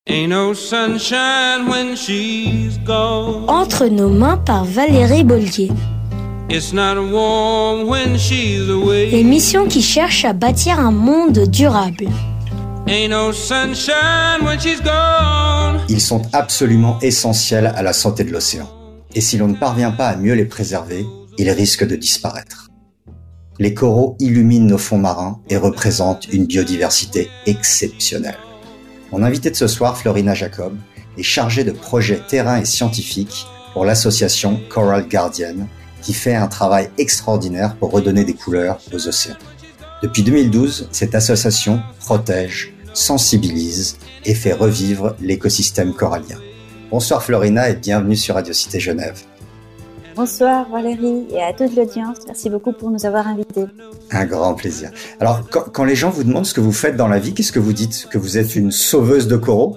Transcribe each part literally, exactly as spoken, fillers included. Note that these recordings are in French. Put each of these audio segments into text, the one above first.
Ain't no sunshine when she's gone. Entre nos mains par Valérie Bollier. It's not warm when she's away. L'émission qui cherche à bâtir un monde durable. Ain't no sunshine when she's gone. Ils sont absolument essentiels à la santé de l'océan. Et si l'on ne parvient pas à mieux les préserver, ils risquent de disparaître. Les coraux illuminent nos fonds marins et représentent une biodiversité exceptionnelle. Mon invitée de ce soir, Florina Jacob, est chargée de projets terrain et scientifiques pour l'association Coral Guardian, qui fait un travail extraordinaire pour redonner des couleurs aux océans. Depuis deux mille douze, cette association protège, sensibilise et fait revivre l'écosystème corallien. Bonsoir Florina et bienvenue sur Radio Cité Genève. Bonsoir Valérie et à toute l'audience. Merci beaucoup pour nous avoir invités. Un grand plaisir. Alors, quand, quand les gens vous demandent ce que vous faites dans la vie, qu'est-ce que vous dites? Que vous êtes une sauveuse de coraux?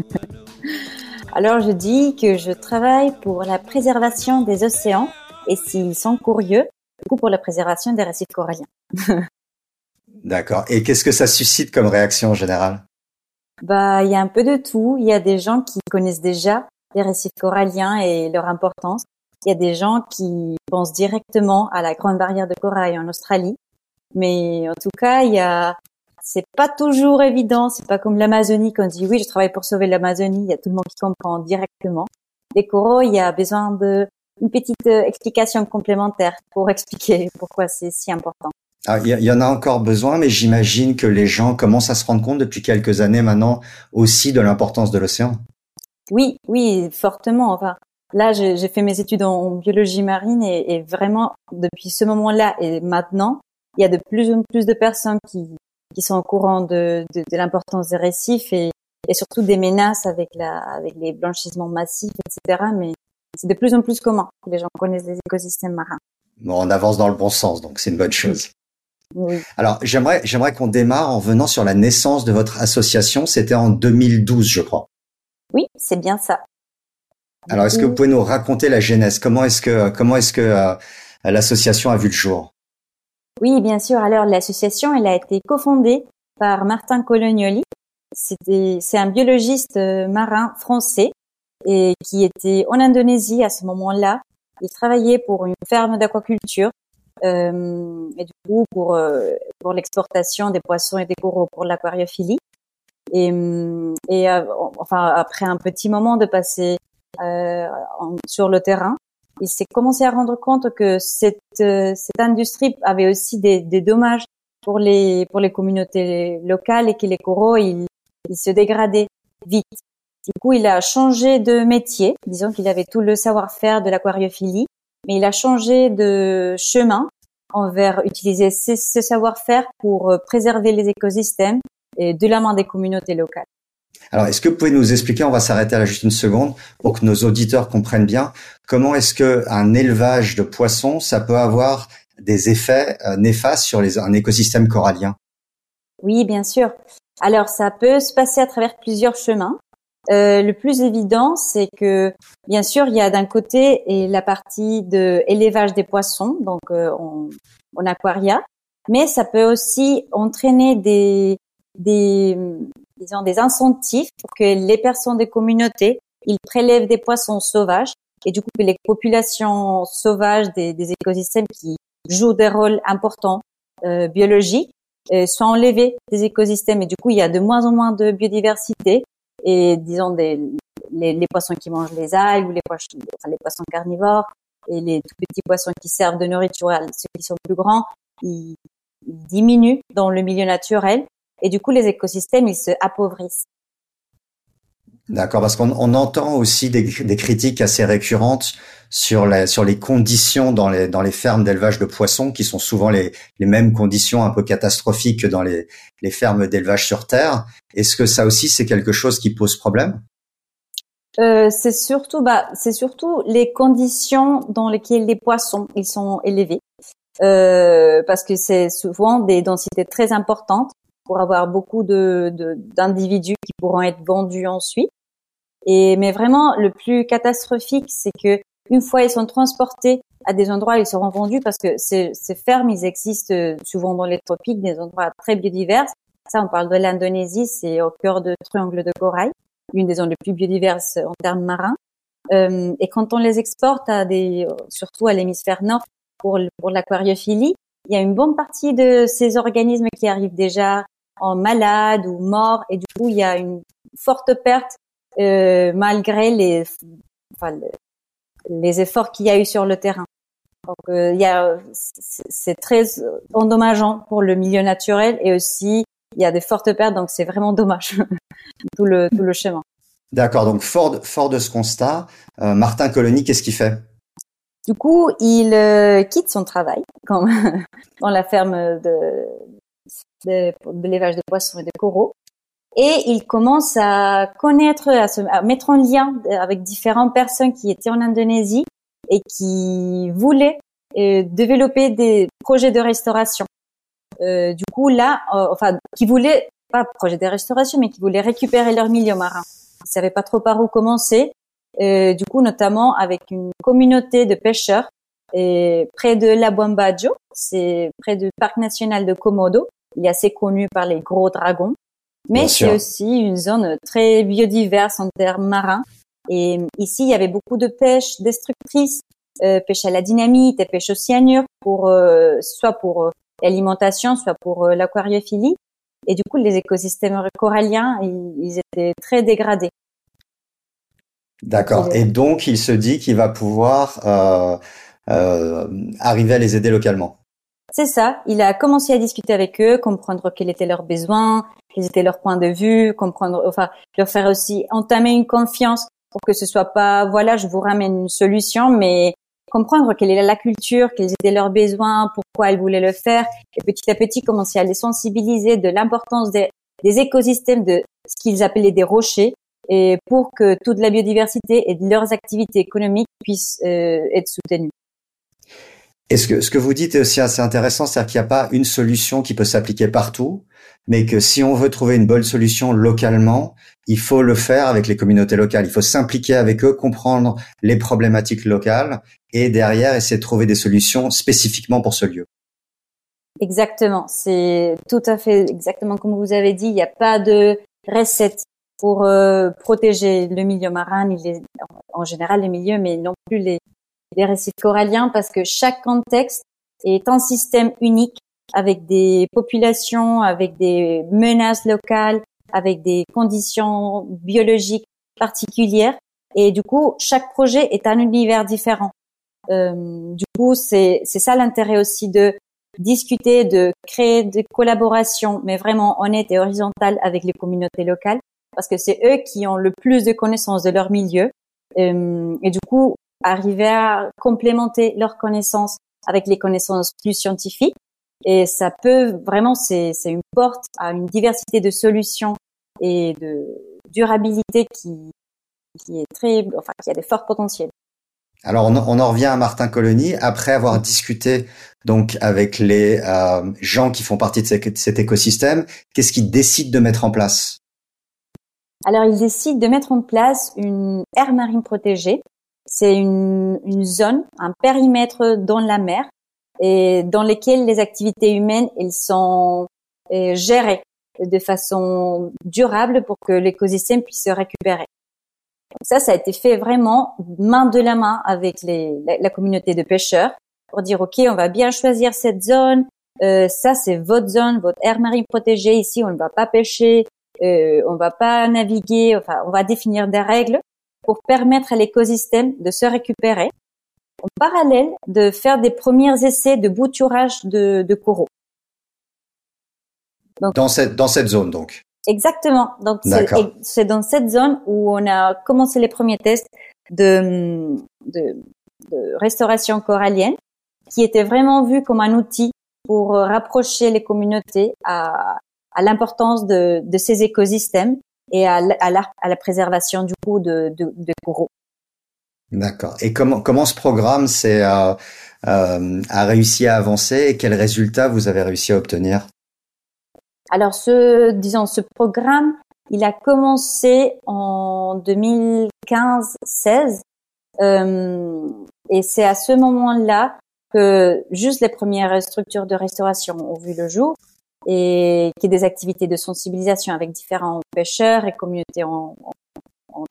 Alors, je dis que je travaille pour la préservation des océans et s'ils sont curieux, du coup pour la préservation des récifs coralliens. D'accord. Et qu'est-ce que ça suscite comme réaction en général? Bah, il y a un peu de tout. Il y a des gens qui connaissent déjà les récifs coralliens et leur importance. Il y a des gens qui pensent directement à la grande barrière de corail en Australie. Mais en tout cas, il y a, c'est pas toujours évident. C'est pas comme l'Amazonie quand on dit oui, je travaille pour sauver l'Amazonie. Il y a tout le monde qui comprend directement. Les coraux, il y a besoin de une petite explication complémentaire pour expliquer pourquoi c'est si important. Ah, il y, y en a encore besoin, mais j'imagine que les gens commencent à se rendre compte depuis quelques années maintenant aussi de l'importance de l'océan. Oui, oui, fortement. Enfin, là, j'ai, j'ai fait mes études en biologie marine et, et vraiment, depuis ce moment-là et maintenant, il y a de plus en plus de personnes qui, qui sont au courant de, de, de l'importance des récifs et, et surtout des menaces avec la, avec les blanchissements massifs, et cetera. Mais c'est de plus en plus commun que les gens connaissent les écosystèmes marins. Bon, on avance dans le bon sens, donc c'est une bonne chose. Oui. Alors, j'aimerais, j'aimerais qu'on démarre en venant sur la naissance de votre association. C'était en deux mille douze, je crois. Oui, c'est bien ça. Alors, est-ce que vous pouvez nous raconter la genèse? Comment est-ce que, comment est-ce que euh, l'association a vu le jour? Oui, bien sûr. Alors, l'association, elle a été cofondée par Martin Colognoli. C'était, c'est un biologiste marin français et qui était en Indonésie à ce moment-là. Il travaillait pour une ferme d'aquaculture. Euh, et du coup pour euh, pour l'exportation des poissons et des coraux pour l'aquariophilie et et euh, enfin après un petit moment de passer euh, en, sur le terrain, il s'est commencé à rendre compte que cette euh, cette industrie avait aussi des des dommages pour les pour les communautés locales et que les coraux ils ils se dégradaient vite. Du coup, il a changé de métier. Disons qu'il avait tout le savoir-faire de l'aquariophilie, mais il a changé de chemin envers utiliser ce, ce savoir-faire pour préserver les écosystèmes et de la main des communautés locales. Alors, est-ce que vous pouvez nous expliquer, on va s'arrêter là juste une seconde, pour que nos auditeurs comprennent bien, comment est-ce que un élevage de poissons, ça peut avoir des effets euh, néfastes sur les, un écosystème corallien? Oui, bien sûr. Alors, ça peut se passer à travers plusieurs chemins. Euh, le plus évident, c'est que, bien sûr, il y a d'un côté et la partie de élevage des poissons, donc euh, en, en aquaria, mais ça peut aussi entraîner des, des, disons, des incentives pour que les personnes des communautés, ils prélèvent des poissons sauvages et du coup que les populations sauvages des, des écosystèmes qui jouent des rôles importants euh, biologiques euh, soient enlevés des écosystèmes et du coup il y a de moins en moins de biodiversité. Et disons des les, les poissons qui mangent les algues ou les poissons, enfin, les poissons carnivores et les tout petits poissons qui servent de nourriture à ceux qui sont plus grands, ils, ils diminuent dans le milieu naturel et du coup les écosystèmes ils se appauvrissent. D'accord, parce qu'on on entend aussi des, des critiques assez récurrentes sur les sur les conditions dans les dans les fermes d'élevage de poissons qui sont souvent les les mêmes conditions un peu catastrophiques que dans les les fermes d'élevage sur terre. Est-ce que ça aussi c'est quelque chose qui pose problème? Euh, c'est surtout bah c'est surtout les conditions dans lesquelles les poissons ils sont élevés euh, parce que c'est souvent des densités très importantes pour avoir beaucoup de, de d'individus qui pourront être vendus ensuite. Et mais vraiment le plus catastrophique, c'est que une fois ils sont transportés à des endroits où ils seront vendus parce que ces, ces fermes ils existent souvent dans les tropiques, des endroits très biodivers. Ça on parle de l'Indonésie, c'est au cœur de triangles de corail. une des zones les plus biodiverses en termes marins. Euh, et quand on les exporte à des, surtout à l'hémisphère nord pour pour l'aquariophilie, il y a une bonne partie de ces organismes qui arrivent déjà en malade ou morts, et du coup il y a une forte perte euh, malgré les, enfin, le, les efforts qu'il y a eu sur le terrain. Donc euh, il y a, c'est très endommageant pour le milieu naturel, et aussi il y a des fortes pertes, donc c'est vraiment dommage tout le tout le chemin. D'accord, donc fort de, fort de ce constat, euh, Martin Colony, qu'est-ce qu'il fait? Du coup, il euh, quitte son travail quand, dans la ferme de, de, de l'élevage de poissons et de coraux, et il commence à connaître, à se à mettre en lien avec différentes personnes qui étaient en Indonésie et qui voulaient euh, développer des projets de restauration. Euh, du coup, là, euh, enfin, qui voulaient pas projet de restauration, mais qui voulaient récupérer leur milieu marin. Ils savaient pas trop par où commencer. Euh, du coup, notamment avec une communauté de pêcheurs et près de Labuan Bajo, c'est près du parc national de Komodo. Il est assez connu par les gros dragons, mais c'est aussi une zone très biodiverse en termes marins. Et ici, il y avait beaucoup de pêche destructrice, euh, pêche à la dynamite et pêche au cyanure, pour euh, soit pour euh, l'alimentation, soit pour euh, l'aquariophilie. Et du coup, les écosystèmes coralliens, ils, ils étaient très dégradés. D'accord. Et donc, il se dit qu'il va pouvoir euh, euh, arriver à les aider localement. C'est ça. Il a commencé à discuter avec eux, comprendre quels étaient leurs besoins, quels étaient leurs points de vue, comprendre, enfin, leur faire aussi entamer une confiance pour que ce soit pas, voilà, je vous ramène une solution, mais comprendre quelle est la culture, quels étaient leurs besoins, pourquoi ils voulaient le faire, et petit à petit commencer à les sensibiliser de l'importance des, des écosystèmes, de ce qu'ils appelaient des rochers, et pour que toute la biodiversité et leurs activités économiques puissent euh, être soutenues. Et ce que, ce que vous dites est aussi assez intéressant, c'est-à-dire qu'il n'y a pas une solution qui peut s'appliquer partout, mais que si on veut trouver une bonne solution localement, il faut le faire avec les communautés locales. Il faut s'impliquer avec eux, comprendre les problématiques locales et derrière essayer de trouver des solutions spécifiquement pour ce lieu. Exactement. C'est tout à fait exactement comme vous avez dit. Il n'y a pas de recette pour euh, protéger le milieu marin, ni les, en général les milieux, mais non plus les, les récifs coralliens, parce que chaque contexte est un système unique, avec des populations, avec des menaces locales, avec des conditions biologiques particulières, et du coup chaque projet est un univers différent. Euh, du coup c'est c'est ça l'intérêt aussi de discuter, de créer des collaborations, mais vraiment honnêtes et horizontales avec les communautés locales, parce que c'est eux qui ont le plus de connaissances de leur milieu, euh, et du coup arriver à complémenter leurs connaissances avec les connaissances plus scientifiques. Et ça peut vraiment, c'est, c'est une porte à une diversité de solutions et de durabilité qui, qui est très, enfin, qui a des forts potentiels. Alors, on, on en revient à Martin Colony. Après avoir discuté donc avec les euh, gens qui font partie de cet, cet écosystème, qu'est-ce qu'ils décident de mettre en place? Alors, ils décident de mettre en place une aire marine protégée. C'est une, une zone, un périmètre dans la mer, et dans lesquels les activités humaines, elles sont euh, gérées de façon durable pour que l'écosystème puisse se récupérer. Donc ça, ça a été fait vraiment main de la main avec les, la, la communauté de pêcheurs pour dire, OK, on va bien choisir cette zone, euh, ça c'est votre zone, votre aire marine protégée, ici on ne va pas pêcher, euh, on va pas naviguer, enfin on va définir des règles pour permettre à l'écosystème de se récupérer. En parallèle, de faire des premiers essais de bouturage de, de coraux. Donc, dans cette dans cette zone donc. Exactement. Donc c'est, c'est dans cette zone où on a commencé les premiers tests de, de, de restauration corallienne, qui était vraiment vu comme un outil pour rapprocher les communautés à, à l'importance de, de ces écosystèmes et à, à, la, à la préservation du coup de, de, de coraux. D'accord. Et comment comment ce programme s'est euh, euh, a réussi à avancer et quels résultats vous avez réussi à obtenir? Alors ce disons ce programme, il a commencé en deux mille quinze seize euh, et c'est à ce moment-là que juste les premières structures de restauration ont vu le jour et qu'il y a des activités de sensibilisation avec différents pêcheurs et communautés en, en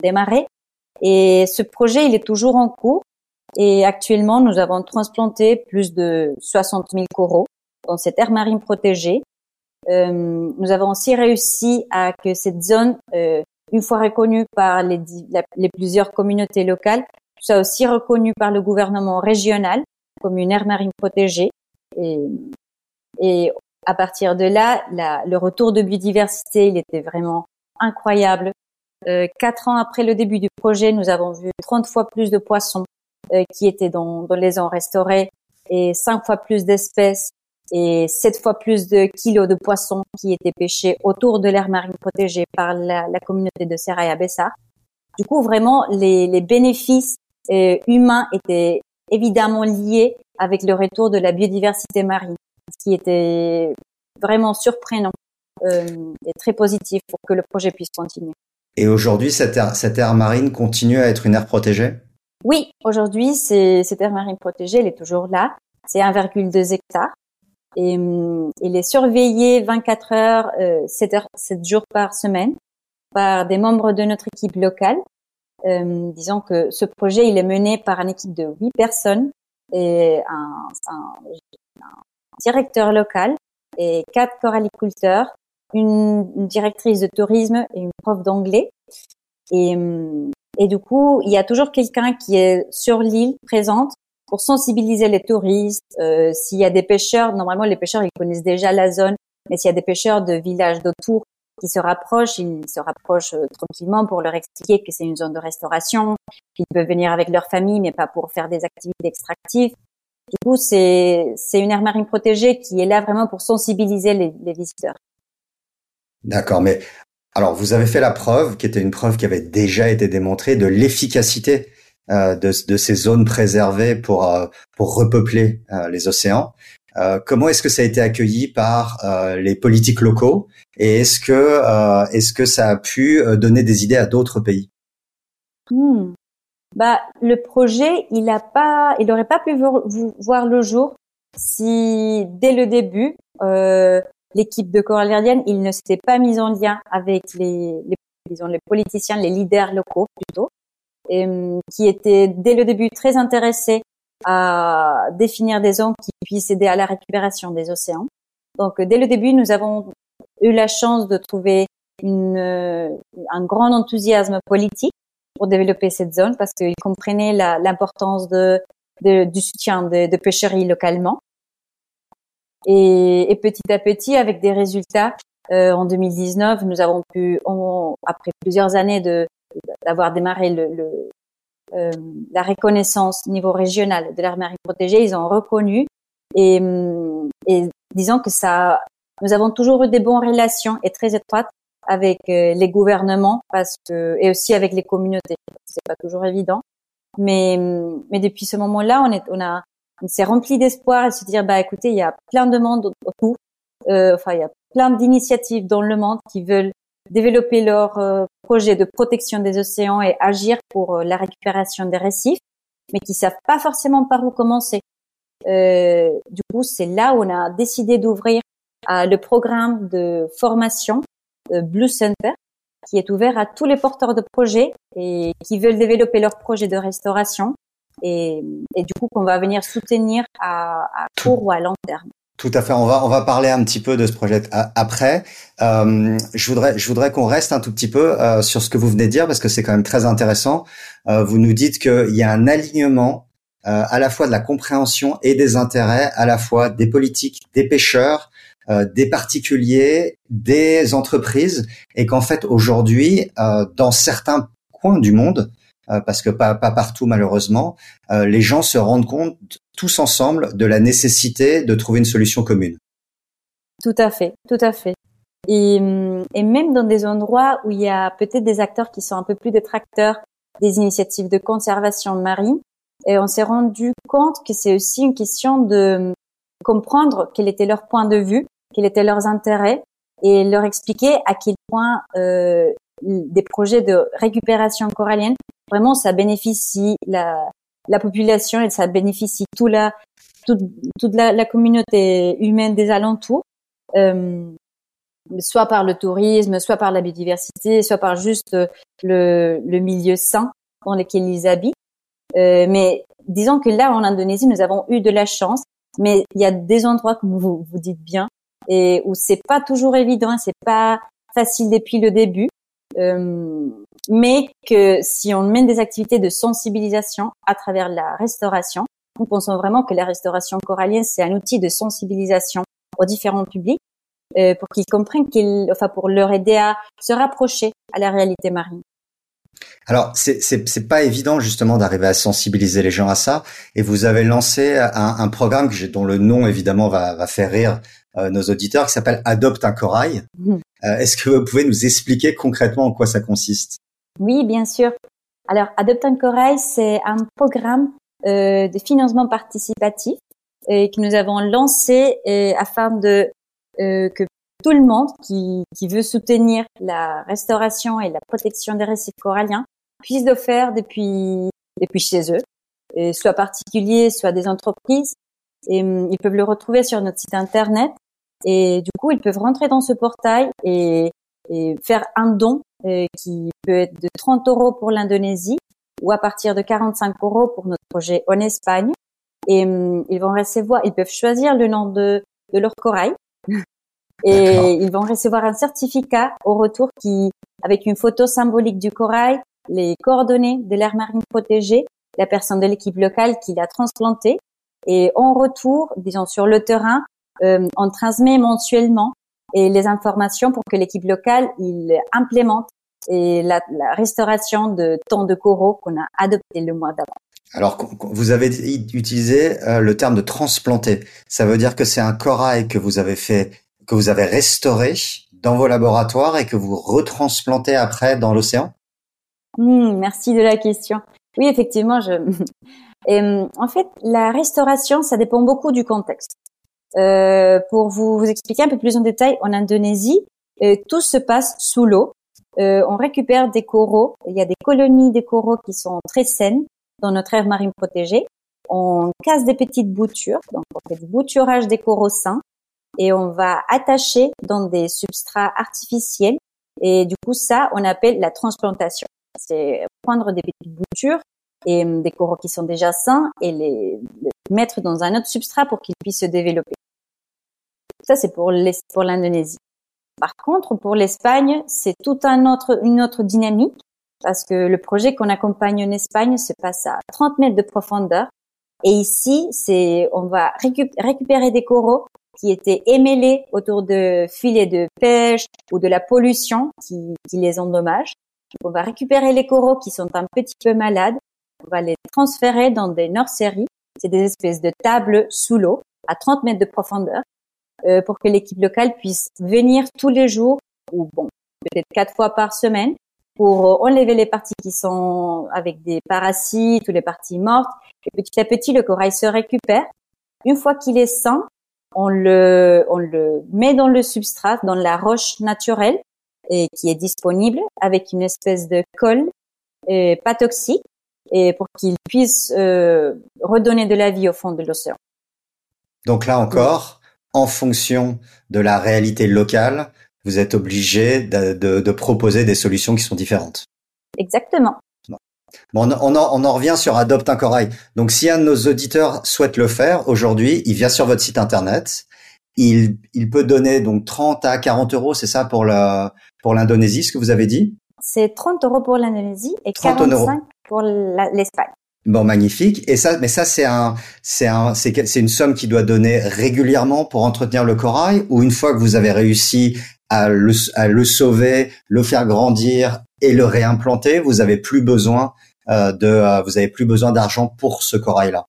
démarrer. Et ce projet, il est toujours en cours. Et actuellement, nous avons transplanté plus de soixante mille coraux dans cette aire marine protégée. Euh, nous avons aussi réussi à que cette zone, euh, une fois reconnue par les, les plusieurs communautés locales, soit aussi reconnue par le gouvernement régional comme une aire marine protégée. Et, et à partir de là, la, le retour de biodiversité, il était vraiment incroyable. Euh, quatre ans après le début du projet, nous avons vu trente fois plus de poissons euh, qui étaient dans, dans les eaux restaurées et cinq fois plus d'espèces et sept fois plus de kilos de poissons qui étaient pêchés autour de l'aire marine protégée par la, la communauté de Seraya Bessar. Du coup, vraiment, les, les bénéfices euh, humains étaient évidemment liés avec le retour de la biodiversité marine, ce qui était vraiment surprenant euh, et très positif pour que le projet puisse continuer. Et aujourd'hui, cette aire, cette aire marine continue à être une aire protégée? Oui, aujourd'hui, c'est, cette aire marine protégée, elle est toujours là. C'est un virgule deux hectares. Et hum, il est surveillé vingt-quatre heures, euh, sept heures, sept jours par semaine par des membres de notre équipe locale. Euh, disons que ce projet, il est mené par une équipe de huit personnes et un, un, un directeur local et quatre coralliculteurs, une, une directrice de tourisme et une prof d'anglais. Et, et du coup, il y a toujours quelqu'un qui est sur l'île présente pour sensibiliser les touristes. Euh, s'il y a des pêcheurs, normalement les pêcheurs ils connaissent déjà la zone, mais s'il y a des pêcheurs de villages d'autour qui se rapprochent, ils se rapprochent euh, tranquillement pour leur expliquer que c'est une zone de restauration, qu'ils peuvent venir avec leur famille, mais pas pour faire des activités extractives. Du coup, c'est c'est une aire marine protégée qui est là vraiment pour sensibiliser les, les visiteurs. D'accord, mais alors vous avez fait la preuve, qui était une preuve qui avait déjà été démontrée, de l'efficacité euh, de, de ces zones préservées pour euh, pour repeupler euh, les océans. Euh, comment est-ce que ça a été accueilli par euh, les politiques locaux et est-ce que euh, est-ce que ça a pu donner des idées à d'autres pays? Hmm. Bah, le projet, il a pas, il aurait pas pu voir le jour si dès le début, euh, l'équipe de Coral Gardienne, il ne s'était pas mis en lien avec les, les, disons, les politiciens, les leaders locaux plutôt, et, qui étaient dès le début très intéressés à définir des zones qui puissent aider à la récupération des océans. Donc, dès le début, nous avons eu la chance de trouver une, un grand enthousiasme politique pour développer cette zone parce qu'ils comprenaient la, l'importance de, de, du soutien de, de pêcheries localement. Et, et petit à petit, avec des résultats, euh, en deux mille dix-neuf, nous avons pu, on, après plusieurs années de d'avoir démarré le, le euh, la reconnaissance au niveau régional de l'aire marine protégée, ils ont reconnu et, et disons que ça, nous avons toujours eu des bonnes relations et très étroites avec euh, les gouvernements parce que et aussi avec les communautés. C'est pas toujours évident, mais mais depuis ce moment-là, on est on a on s'est rempli d'espoir et se dire bah écoutez, il y a plein de monde autour, euh, enfin il y a plein d'initiatives dans le monde qui veulent développer leur euh, projet de protection des océans et agir pour euh, la récupération des récifs, mais qui savent pas forcément par où commencer. Euh, du coup, c'est là où on a décidé d'ouvrir euh, le programme de formation euh, Blue Center, qui est ouvert à tous les porteurs de projets et qui veulent développer leur projet de restauration et, et du coup qu'on va venir soutenir à, à court ou à long terme. Tout à fait. On va on va parler un petit peu de ce projet après. Euh, je voudrais je voudrais qu'on reste un tout petit peu euh, sur ce que vous venez de dire parce que c'est quand même très intéressant. Euh, vous nous dites qu'il y a un alignement euh, à la fois de la compréhension et des intérêts, à la fois des politiques, des pêcheurs, euh, des particuliers, des entreprises, et qu'en fait aujourd'hui, euh, dans certains coins du monde, euh, parce que pas pas partout malheureusement, euh, les gens se rendent compte tous ensemble de la nécessité de trouver une solution commune. Tout à fait, tout à fait. Et, et même dans des endroits où il y a peut-être des acteurs qui sont un peu plus détracteurs des initiatives de conservation marine, et on s'est rendu compte que c'est aussi une question de comprendre quel était leur point de vue, quels étaient leurs intérêts, et leur expliquer à quel point euh, des projets de récupération corallienne, vraiment ça bénéficie la la population et ça bénéficie tout la, toute, toute la, la communauté humaine des alentours. Euh, soit par le tourisme, soit par la biodiversité, soit par juste le, le milieu sain dans lequel ils habitent. Euh, mais disons que là, en Indonésie, nous avons eu de la chance, mais il y a des endroits, comme vous vous dites bien, et où c'est pas toujours évident, c'est pas facile depuis le début, euh, mais que si on mène des activités de sensibilisation à travers la restauration, nous pensons vraiment que la restauration corallienne, c'est un outil de sensibilisation aux différents publics, euh, pour qu'ils comprennent qu'ils, enfin, pour leur aider à se rapprocher à la réalité marine. Alors, c'est, c'est, c'est pas évident justement d'arriver à sensibiliser les gens à ça. Et vous avez lancé un, un programme que j'ai, dont le nom évidemment va, va faire rire euh, nos auditeurs, qui s'appelle Adopte un corail. Mmh. Euh, est-ce que vous pouvez nous expliquer concrètement en quoi ça consiste? Oui, bien sûr. Alors, Adopte un corail, c'est un programme euh, de financement participatif euh, que nous avons lancé euh, afin de euh, que tout le monde qui, qui veut soutenir la restauration et la protection des récifs coralliens puisse le faire depuis, depuis chez eux, et soit particuliers, soit des entreprises. Et, ils peuvent le retrouver sur notre site internet. Et du coup, ils peuvent rentrer dans ce portail et, et faire un don euh, qui peut être de trente euros pour l'Indonésie ou à partir de quarante-cinq euros pour notre projet en Espagne. Et euh, ils vont recevoir, ils peuvent choisir le nom de, de leur corail. Et D'accord. Ils vont recevoir un certificat au retour qui, avec une photo symbolique du corail, les coordonnées de l'aire marine protégée, la personne de l'équipe locale qui l'a transplanté. Et en retour, disons sur le terrain, euh, on transmet mensuellement et les informations pour que l'équipe locale il implémente et la, la restauration de tant de coraux qu'on a adopté le mois d'avant. Alors, vous avez utilisé euh, le terme de transplanter. Ça veut dire que c'est un corail que vous avez fait, que vous avez restauré dans vos laboratoires et que vous retransplantez après dans l'océan? Mmh, merci de la question. Oui, effectivement, je. Et, en fait, la restauration, ça dépend beaucoup du contexte. Euh, pour vous, vous expliquer un peu plus en détail, en Indonésie, euh, tout se passe sous l'eau. Euh, on récupère des coraux. Il y a des colonies de coraux qui sont très saines dans notre aire marine protégée. On casse des petites boutures, donc on fait du bouturage des coraux sains et on va attacher dans des substrats artificiels. Et du coup, ça, on appelle la transplantation. C'est prendre des petites boutures et des coraux qui sont déjà sains et les, les mettre dans un autre substrat pour qu'ils puissent se développer. Ça, c'est pour les, pour l'Indonésie. Par contre, pour l'Espagne, c'est tout un autre, une autre dynamique parce que le projet qu'on accompagne en Espagne se passe à trente mètres de profondeur. Et ici, c'est, on va récup- récupérer des coraux qui étaient émêlés autour de filets de pêche ou de la pollution qui, qui les endommagent. Donc, on va récupérer les coraux qui sont un petit peu malades. On va les transférer dans des nurseries. C'est des espèces de tables sous l'eau à trente mètres de profondeur euh, pour que l'équipe locale puisse venir tous les jours ou bon, peut-être quatre fois par semaine pour enlever les parties qui sont avec des parasites ou les parties mortes. Et petit à petit, le corail se récupère. Une fois qu'il est sain, on le, on le met dans le substrat, dans la roche naturelle et qui est disponible avec une espèce de colle et pas toxique et pour qu'il puisse euh, redonner de la vie au fond de l'océan. Donc là encore, en fonction de la réalité locale, vous êtes obligé de, de, de proposer des solutions qui sont différentes. Exactement. Bon, on, on, en, on en revient sur Adopte un corail. Donc si un de nos auditeurs souhaite le faire, aujourd'hui, il vient sur votre site internet, il, il peut donner donc trente à quarante euros, c'est ça pour la, pour l'Indonésie, ce que vous avez dit? C'est trente euros pour l'Indonésie et quarante-cinq pour la, l'Espagne. Bon, magnifique. Et ça, mais ça, c'est un, c'est un, c'est, c'est une somme qui doit donner régulièrement pour entretenir le corail, ou une fois que vous avez réussi à le, à le sauver, le faire grandir et le réimplanter, vous avez plus besoin euh, de, euh, vous avez plus besoin d'argent pour ce corail-là.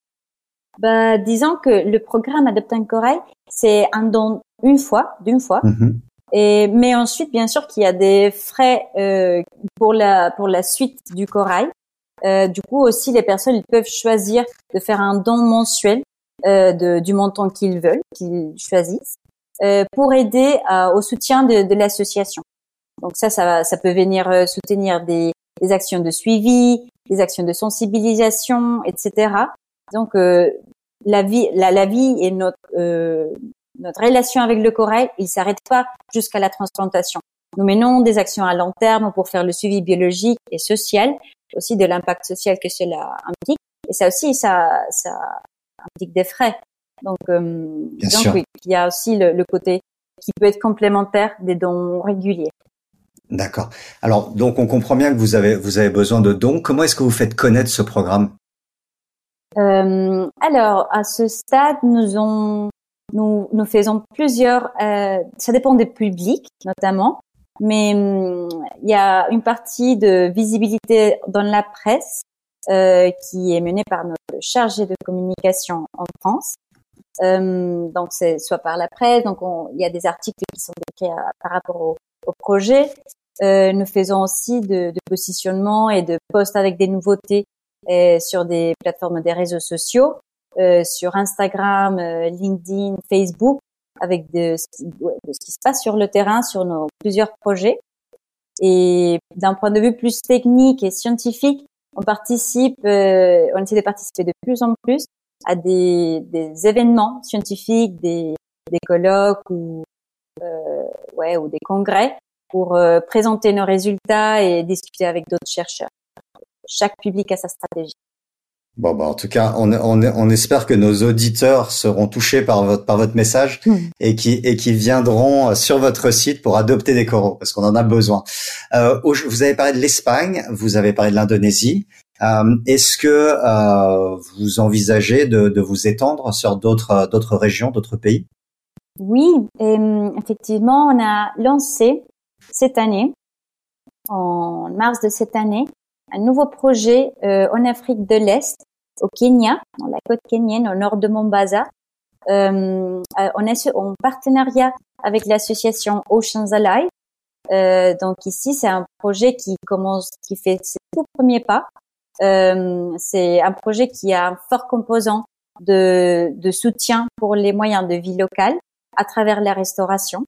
Bah, disons que le programme Adopte un corail, c'est un don une fois, d'une fois. Mm-hmm. Et mais ensuite, bien sûr, qu'il y a des frais euh, pour la pour la suite du corail. Euh, du coup, aussi, les personnes ils peuvent choisir de faire un don mensuel euh, de, du montant qu'ils veulent, qu'ils choisissent, euh, pour aider euh, au soutien de, de l'association. Donc ça, ça, ça peut venir euh, soutenir des, des actions de suivi, des actions de sensibilisation, et cetera. Donc euh, la vie, la, la vie est notre euh, notre relation avec le corail, il s'arrête pas jusqu'à la transplantation. Nous menons des actions à long terme pour faire le suivi biologique et social, aussi de l'impact social que cela implique. Et ça aussi, ça, ça implique des frais. Donc, euh, donc oui, il y a aussi le, le côté qui peut être complémentaire des dons réguliers. D'accord. Alors, donc, on comprend bien que vous avez, vous avez besoin de dons. Comment est-ce que vous faites connaître ce programme? Euh, alors, à ce stade, nous on, nous, nous faisons plusieurs, euh, ça dépend des publics, notamment, mais hum, il y a une partie de visibilité dans la presse, euh, qui est menée par notre chargé de communication en France. Euh, donc, c'est soit par la presse, donc on, il y a des articles qui sont écrits à, par rapport au, au projet. Euh, nous faisons aussi de, de positionnement et de posts avec des nouveautés euh, sur des plateformes des réseaux sociaux, euh, sur Instagram, euh, LinkedIn, Facebook, avec de, ouais, de ce qui se passe sur le terrain, sur nos plusieurs projets. Et d'un point de vue plus technique et scientifique, on participe, euh, on essaie de participer de plus en plus à des, des événements scientifiques, des, des colloques ou euh, ouais ou des congrès pour euh, présenter nos résultats et discuter avec d'autres chercheurs. Chaque public a sa stratégie. Bon, bah, en tout cas, on, on, on espère que nos auditeurs seront touchés par votre, par votre message mmh. et qui, et qui viendront sur votre site pour adopter des coraux parce qu'on en a besoin. Euh, vous avez parlé de l'Espagne, vous avez parlé de l'Indonésie. Euh, est-ce que euh, vous envisagez de, de vous étendre sur d'autres, d'autres régions, d'autres pays? Oui, et, effectivement, on a lancé cette année, en mars de cette année, un nouveau projet euh, en Afrique de l'Est, au Kenya, dans la côte kenyenne, au nord de Mombasa. Euh, on est en partenariat avec l'association Oceans Alive. Euh, donc ici, c'est un projet qui commence, qui fait ses tout premiers pas. Euh, c'est un projet qui a un fort composant de, de soutien pour les moyens de vie locale à travers la restauration.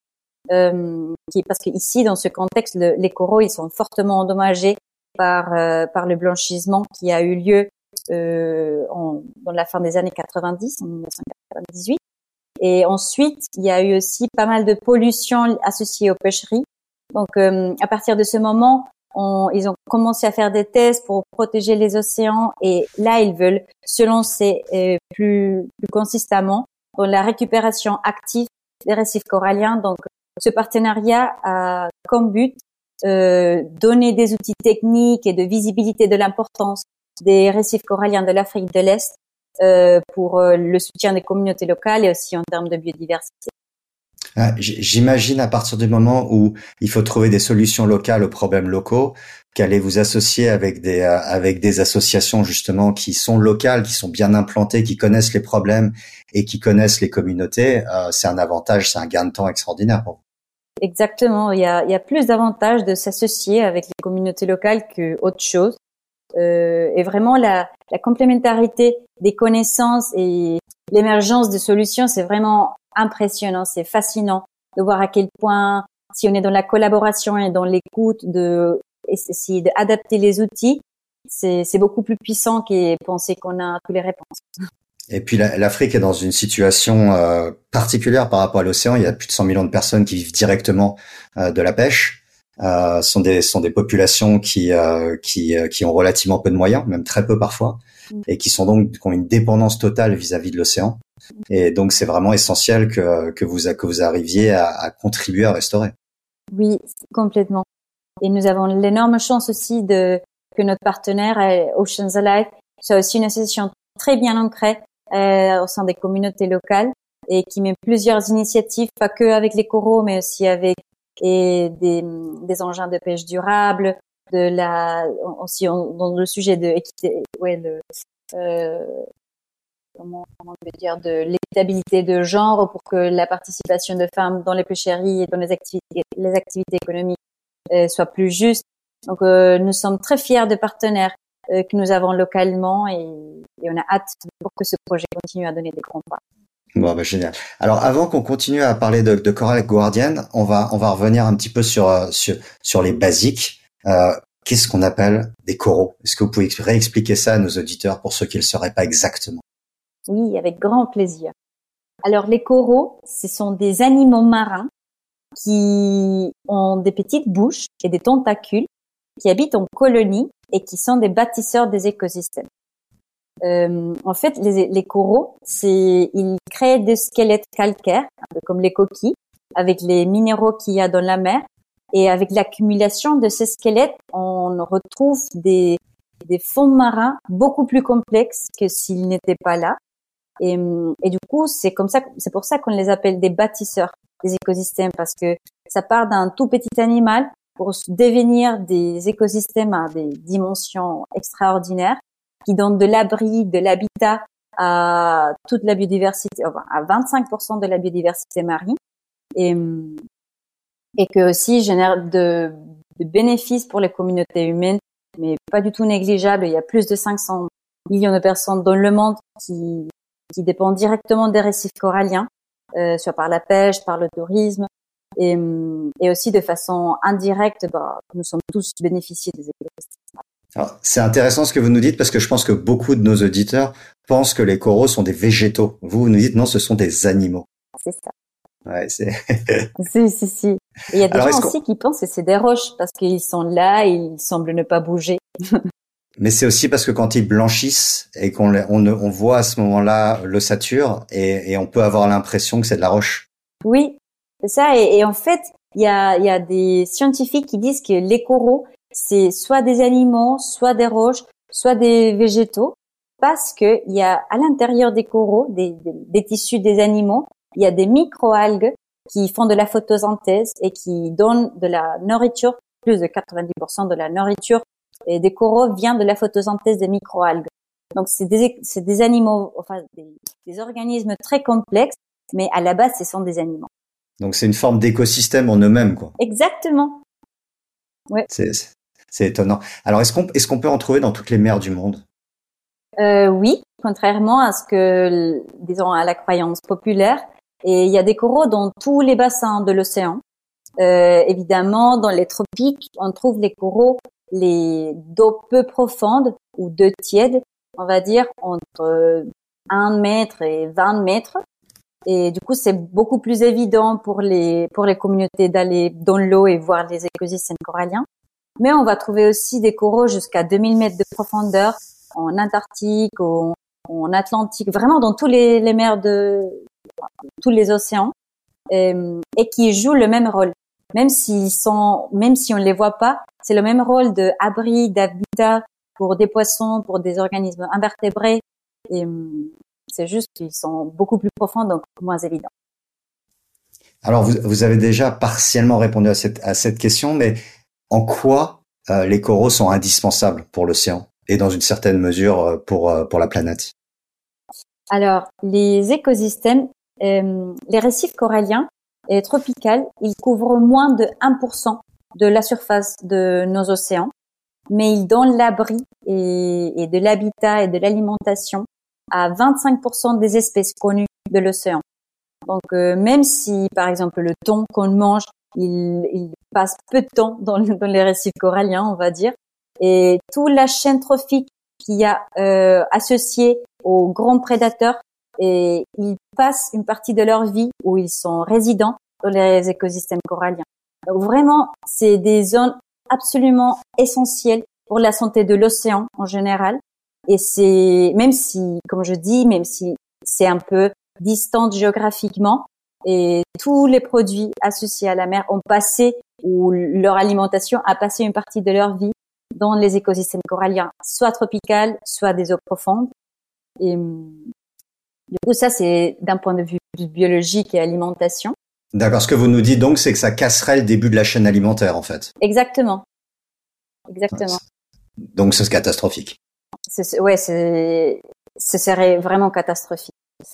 Euh, qui, parce que ici, dans ce contexte, le, les coraux, ils sont fortement endommagés par euh, par le blanchissement qui a eu lieu euh, en, dans la fin des années quatre-vingt-dix, en dix-neuf cent quatre-vingt-dix-huit. Et ensuite, il y a eu aussi pas mal de pollution associée aux pêcheries. Donc, euh, à partir de ce moment, on, ils ont commencé à faire des tests pour protéger les océans. Et là, ils veulent se lancer euh, plus plus consistamment dans la récupération active des récifs coralliens. Donc, ce partenariat a comme but euh, donner des outils techniques et de visibilité de l'importance des récifs coralliens de l'Afrique de l'Est euh, pour euh, le soutien des communautés locales et aussi en termes de biodiversité. Ah, j'imagine à partir du moment où il faut trouver des solutions locales aux problèmes locaux, qu'allez vous associer avec des euh, avec des associations justement qui sont locales, qui sont bien implantées, qui connaissent les problèmes et qui connaissent les communautés, euh, c'est un avantage, c'est un gain de temps extraordinaire pour vous. Exactement, il y a, il y a plus d'avantages de s'associer avec les communautés locales que autre chose. Euh, et vraiment la, la complémentarité des connaissances et l'émergence de solutions, c'est vraiment impressionnant, c'est fascinant de voir à quel point, si on est dans la collaboration et dans l'écoute, de essayer d'adapter les outils, c'est, c'est beaucoup plus puissant que penser qu'on a toutes les réponses. Et puis l'Afrique est dans une situation euh, particulière par rapport à l'océan. Il y a plus de cent millions de personnes qui vivent directement euh, de la pêche. Euh, sont des sont des populations qui euh, qui qui ont relativement peu de moyens, même très peu parfois, et qui sont donc qui ont une dépendance totale vis-à-vis de l'océan. Et donc c'est vraiment essentiel que que vous que vous arriviez à, à contribuer à restaurer. Oui, complètement. Et nous avons l'énorme chance aussi de que notre partenaire Oceans Alive soit aussi une association très bien ancrée euh, au sein des communautés locales et qui met plusieurs initiatives, pas que avec les coraux, mais aussi avec et des, des engins de pêche durable, de la aussi on, dans le sujet de équité, ouais le euh, comment comment on peut dire de l'équitabilité de genre pour que la participation de femmes dans les pêcheries et dans les activités les activités économiques euh, soit plus juste. Donc euh, nous sommes très fiers de partenaires euh, que nous avons localement et, et on a hâte pour que ce projet continue à donner des combats. Bon, bah, génial. Alors, avant qu'on continue à parler de, de Coral Guardian, on va, on va revenir un petit peu sur, sur, sur les basiques. Euh, qu'est-ce qu'on appelle des coraux? Est-ce que vous pouvez réexpliquer ça à nos auditeurs pour ceux qui ne le sauraient pas exactement? Oui, avec grand plaisir. Alors, les coraux, ce sont des animaux marins qui ont des petites bouches et des tentacules, qui habitent en colonie et qui sont des bâtisseurs des écosystèmes. Euh, en fait, les, les coraux, c'est, ils créent des squelettes calcaires, un peu comme les coquilles, avec les minéraux qu'il y a dans la mer. Et avec l'accumulation de ces squelettes, on retrouve des, des fonds marins beaucoup plus complexes que s'ils n'étaient pas là. Et, et du coup, c'est comme ça, c'est pour ça qu'on les appelle des bâtisseurs des écosystèmes, parce que ça part d'un tout petit animal pour devenir des écosystèmes à des dimensions extraordinaires, qui donnent de l'abri, de l'habitat à toute la biodiversité, enfin, à vingt-cinq pour cent de la biodiversité marine, et, et que aussi génèrent de, de bénéfices pour les communautés humaines, mais pas du tout négligeables. Il y a plus de cinq cents millions de personnes dans le monde qui, qui dépendent directement des récifs coralliens, euh, soit par la pêche, par le tourisme, et, et aussi de façon indirecte, bah, nous sommes tous bénéficiés des écosystèmes. Alors, c'est intéressant ce que vous nous dites, parce que je pense que beaucoup de nos auditeurs pensent que les coraux sont des végétaux. Vous, vous nous dites non, ce sont des animaux. C'est ça. Ouais, c'est. si, si, si. Et il y a des Alors, gens aussi qui pensent que c'est des roches parce qu'ils sont là et ils semblent ne pas bouger. Mais c'est aussi parce que quand ils blanchissent et qu'on les, on, on voit à ce moment-là l'ossature et, et on peut avoir l'impression que c'est de la roche. Oui, c'est ça. Et, et en fait, il y a, il y a des scientifiques qui disent que les coraux, c'est soit des animaux, soit des roches, soit des végétaux, parce que il y a à l'intérieur des coraux, des, des, des tissus des animaux, il y a des microalgues qui font de la photosynthèse et qui donnent de la nourriture. Plus de quatre-vingt-dix pour cent de la nourriture et des coraux vient de la photosynthèse des microalgues. Donc c'est des c'est des animaux, enfin des, des organismes très complexes, mais à la base ce sont des animaux. Donc c'est une forme d'écosystème en eux-mêmes, quoi. Exactement. Ouais. C'est c'est étonnant. Alors est-ce qu'on est-ce qu'on peut en trouver dans toutes les mers du monde? Euh, oui, contrairement à ce que disons à la croyance populaire. Et il y a des coraux dans tous les bassins de l'océan. Euh, évidemment, dans les tropiques, on trouve les coraux les d'eau peu profonde ou d'eau tiède, on va dire entre un mètre et vingt mètres. Et du coup, c'est beaucoup plus évident pour les pour les communautés d'aller dans l'eau et voir les écosystèmes coralliens. Mais on va trouver aussi des coraux jusqu'à deux mille mètres de profondeur en Antarctique, en, en Atlantique, vraiment dans tous les, les mers de tous les océans, et, et qui jouent le même rôle. Même s'ils sont, même si on les voit pas, c'est le même rôle de abri, d'habitat pour des poissons, pour des organismes invertébrés. Et c'est juste qu'ils sont beaucoup plus profonds, donc moins évidents. Alors, vous, vous avez déjà partiellement répondu à cette, à cette question, mais en quoi euh, les coraux sont indispensables pour l'océan et dans une certaine mesure pour, euh, pour la planète? Alors, les écosystèmes, euh, les récifs coralliens et tropicaux, ils couvrent moins de un pour cent de la surface de nos océans, mais ils donnent l'abri et, et de l'habitat et de l'alimentation à vingt-cinq pour cent des espèces connues de l'océan. Donc, euh, même si, par exemple, le thon qu'on mange, il, il passe peu de temps dans, dans les récifs coralliens, on va dire, et toute la chaîne trophique qu'il y a euh, associée aux grands prédateurs, et ils passent une partie de leur vie où ils sont résidents dans les écosystèmes coralliens. Donc vraiment, c'est des zones absolument essentielles pour la santé de l'océan en général. Et c'est, même si, comme je dis, même si c'est un peu distant géographiquement, et tous les produits associés à la mer ont passé, ou leur alimentation a passé une partie de leur vie dans les écosystèmes coralliens, soit tropicales, soit des eaux profondes. Et du coup, ça, c'est d'un point de vue biologique et alimentation. D'accord. Ce que vous nous dites donc, c'est que ça casserait le début de la chaîne alimentaire, en fait. Exactement. Exactement. Donc, c'est catastrophique. C'est, ouais, c'est, ce serait vraiment catastrophique.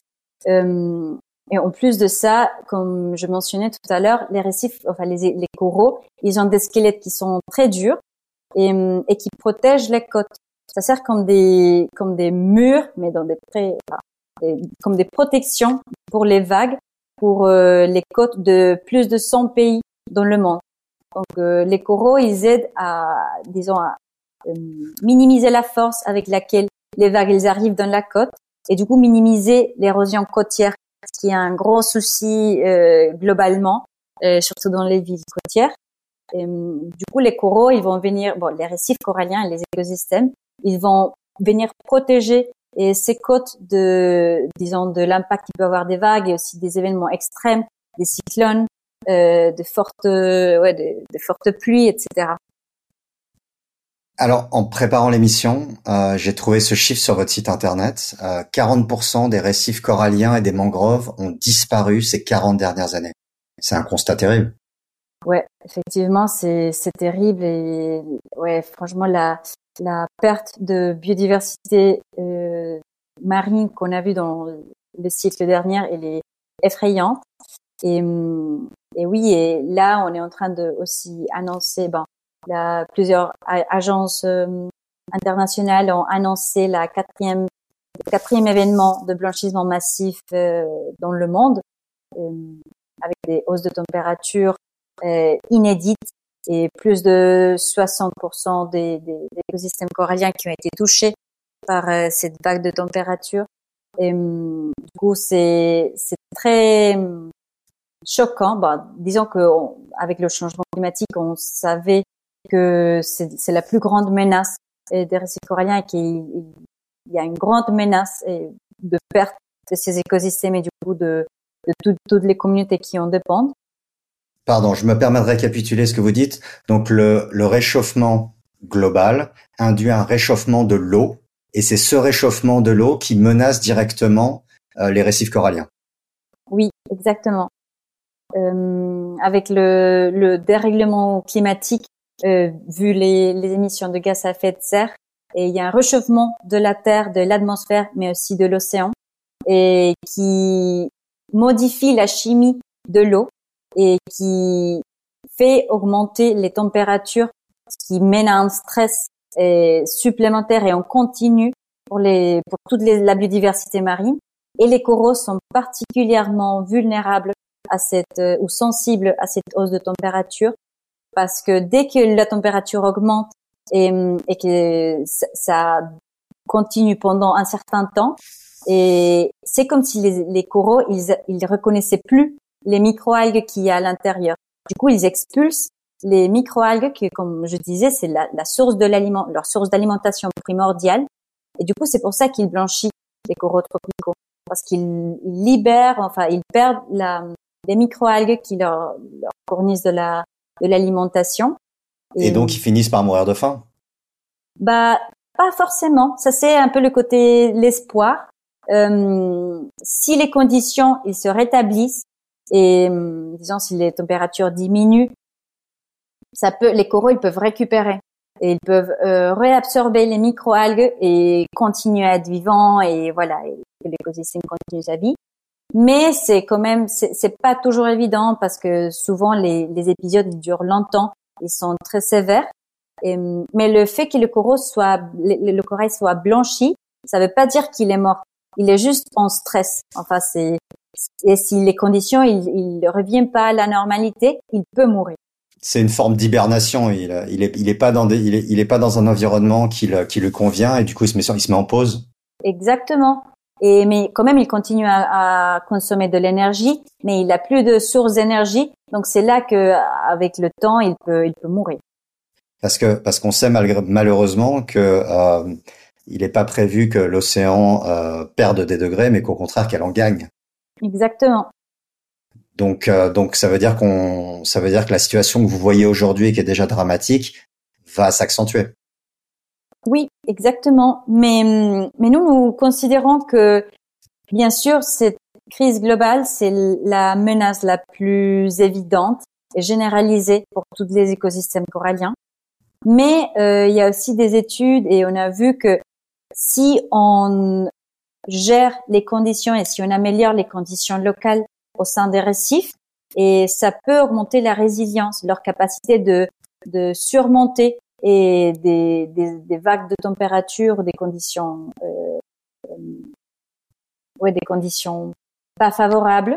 Euh, et en plus de ça, comme je mentionnais tout à l'heure, les récifs, enfin les, les coraux, ils ont des squelettes qui sont très durs et, et qui protègent les côtes. Ça sert comme des, comme des murs, mais dans des pré, enfin, des, comme des protections pour les vagues, pour euh, les côtes de plus de cent pays dans le monde. Donc euh, les coraux, ils aident à, disons, à euh, minimiser la force avec laquelle les vagues elles arrivent dans la côte et du coup minimiser l'érosion côtière qui est un gros souci euh, globalement, euh, surtout dans les villes côtières. Et, du coup, les coraux, ils vont venir, bon, les récifs coralliens et les écosystèmes, ils vont venir protéger et ces côtes de, disons, de l'impact qu'il peut avoir des vagues et aussi des événements extrêmes, des cyclones, euh, de fortes, ouais, de, de fortes pluies, et cetera. Alors, en préparant l'émission, euh, j'ai trouvé ce chiffre sur votre site internet. Euh, quarante pour cent des récifs coralliens et des mangroves ont disparu ces quarante dernières années. C'est un constat terrible. Ouais, effectivement, c'est c'est terrible et ouais, franchement la la perte de biodiversité euh, marine qu'on a vue dans le siècle dernier, elle est effrayante. Et et oui, et là, on est en train de aussi annoncer, ben, la, plusieurs agences euh, internationales ont annoncé la quatrième le quatrième événement de blanchissement massif euh, dans le monde, euh, avec des hausses de température Euh, inédite et plus de soixante pour cent des, des, des écosystèmes coralliens qui ont été touchés par euh, cette vague de température. Et du coup, c'est c'est très choquant. Bon, disons que on, avec le changement climatique, on savait que c'est c'est la plus grande menace des récifs coralliens et qu'il y a une grande menace de perte de ces écosystèmes et du coup de de tout, toutes les communautés qui en dépendent. Pardon, je me permets de récapituler ce que vous dites. Donc, le, le réchauffement global induit un réchauffement de l'eau, et c'est ce réchauffement de l'eau qui menace directement euh, les récifs coralliens. Oui, exactement. Euh, avec le, le dérèglement climatique, euh, vu les, les émissions de gaz à effet de serre, et il y a un réchauffement de la Terre, de l'atmosphère, mais aussi de l'océan, et qui modifie la chimie de l'eau, et qui fait augmenter les températures, ce qui mène à un stress euh, supplémentaire et en continu pour les pour toute les, la biodiversité marine. Et les coraux sont particulièrement vulnérables à cette euh, ou sensibles à cette hausse de température, parce que dès que la température augmente et, et que ça, ça continue pendant un certain temps, et c'est comme si les, les coraux ils ils reconnaissaient plus les microalgues qu'il y a à l'intérieur. Du coup, ils expulsent les microalgues qui, comme je disais, c'est la, la source de l'aliment, leur source d'alimentation primordiale. Et du coup, c'est pour ça qu'ils blanchissent les coraux tropicaux, parce qu'ils ils libèrent, enfin, ils perdent la, les microalgues qui leur, leur fournissent de la, de l'alimentation. Et, Et donc, ils finissent par mourir de faim? Bah, pas forcément. Ça, c'est un peu le côté l'espoir. Euh, si les conditions, ils se rétablissent, et disons si les températures diminuent, ça peut, les coraux ils peuvent récupérer et ils peuvent euh, réabsorber les microalgues et continuer à être vivants et voilà, et que l'écosystème continue sa vie. Mais c'est quand même c'est, c'est pas toujours évident parce que souvent les, les épisodes ils durent longtemps, ils sont très sévères. Et, mais le fait que le coraux soit le, le corail soit blanchi, ça veut pas dire qu'il est mort. Il est juste en stress. Enfin c'est Et si les conditions, il, il revient pas à la normalité, il peut mourir. C'est une forme d'hibernation. Il, il est, il est pas dans des, il est, il est pas dans un environnement qui le, qui lui convient et du coup il se met, il se met en pause. Exactement. Et mais quand même, il continue à, à consommer de l'énergie, mais il a plus de source d'énergie. Donc c'est là que, avec le temps, il peut, il peut mourir. Parce que, parce qu'on sait malgré, malheureusement que euh, il n'est pas prévu que l'océan euh, perde des degrés, mais qu'au contraire qu'elle en gagne. Exactement. Donc, euh, donc ça veut dire qu'on, ça veut dire que la situation que vous voyez aujourd'hui et qui est déjà dramatique va s'accentuer. Oui, exactement. Mais, mais nous, nous considérons que, bien sûr, cette crise globale, c'est la menace la plus évidente et généralisée pour tous les écosystèmes coralliens. Mais euh, il y a aussi des études et on a vu que si on gère les conditions et si on améliore les conditions locales au sein des récifs, et ça peut augmenter la résilience, leur capacité de, de surmonter et des, des, des vagues de température, des conditions, euh, euh, ouais, des conditions pas favorables.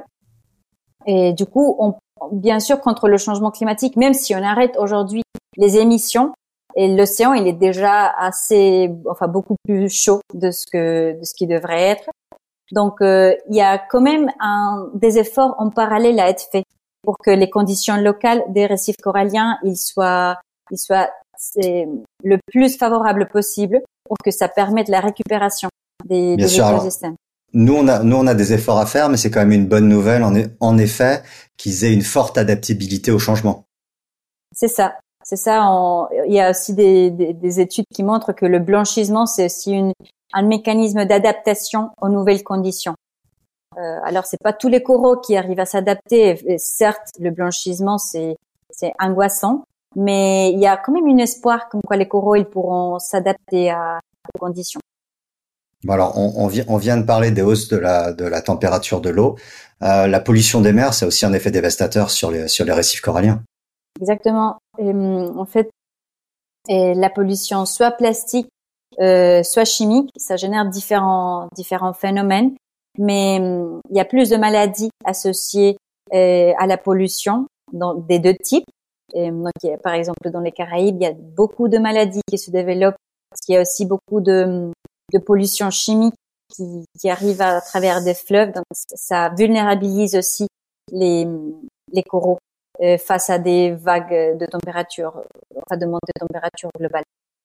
Et du coup, on, bien sûr, contre le changement climatique, même si on arrête aujourd'hui les émissions, et l'océan, il est déjà assez, enfin, beaucoup plus chaud de ce que, de ce qu'il devrait être. Donc, euh, il y a quand même un, des efforts en parallèle à être faits pour que les conditions locales des récifs coralliens ils soient, ils soient c'est, le plus favorables possible pour que ça permette la récupération des, Bien des sûr, alors, écosystèmes. nous on a nous on a des efforts à faire, mais c'est quand même une bonne nouvelle en, e- en effet qu'ils aient une forte adaptabilité au changement. C'est ça. C'est ça. On, il y a aussi des, des, des études qui montrent que le blanchissement, c'est aussi une, un mécanisme d'adaptation aux nouvelles conditions. Euh, alors, c'est pas tous les coraux qui arrivent à s'adapter. Et certes, le blanchissement, c'est, c'est angoissant, mais il y a quand même un espoir comme quoi les coraux, ils pourront s'adapter à, aux conditions. Bon, alors on, on, vient, on vient de parler des hausses de la de la température de l'eau. Euh, la pollution des mers, c'est aussi un effet dévastateur sur les sur les récifs coralliens. Exactement. Et, en fait, et la pollution, soit plastique, euh, soit chimique, ça génère différents différents phénomènes. Mais il y a plus de maladies associées euh, à la pollution, dans, des deux types. Et, donc, il y a, par exemple, dans les Caraïbes, il y a beaucoup de maladies qui se développent parce qu'il y a aussi beaucoup de, de pollution chimique qui, qui arrive à travers des fleuves. Donc, ça vulnérabilise aussi les, les coraux euh, face à des vagues de température, enfin de montée de température globale.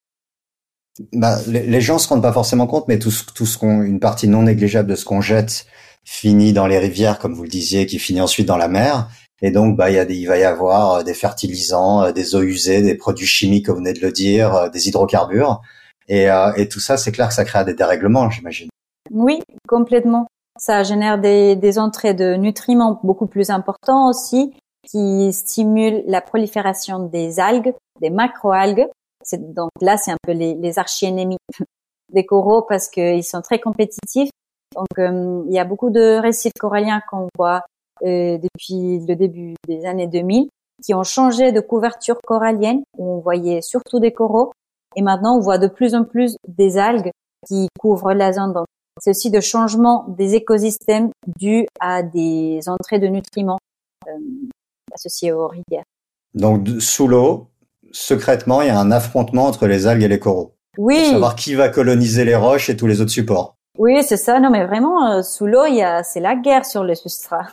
Bah, les, les gens se rendent pas forcément compte, mais tout ce, tout ce qu'on, une partie non négligeable de ce qu'on jette finit dans les rivières, comme vous le disiez, qui finit ensuite dans la mer. Et donc, bah, il y a des, il va y avoir des fertilisants, des eaux usées, des produits chimiques, comme vous venez de le dire, des hydrocarbures. Et, euh, et tout ça, c'est clair que ça crée des dérèglements, j'imagine. Oui, complètement. Ça génère des, des entrées de nutriments beaucoup plus importants aussi, qui stimulent la prolifération des algues, des macroalgues. C'est, donc là, c'est un peu les, les archi-ennemis des coraux parce qu'ils sont très compétitifs. Donc, euh, il y a beaucoup de récifs coralliens qu'on voit euh, depuis le début des années deux mille qui ont changé de couverture corallienne, où on voyait surtout des coraux. Et maintenant, on voit de plus en plus des algues qui couvrent la zone. Donc, c'est aussi de changement des écosystèmes dus à des entrées de nutriments euh, associés aux rivières. Donc, sous l'eau, secrètement, il y a un affrontement entre les algues et les coraux. Oui. Pour savoir qui va coloniser les roches et tous les autres supports. Oui, c'est ça. Non, mais vraiment, euh, sous l'eau, il y a, c'est la guerre sur le substrat.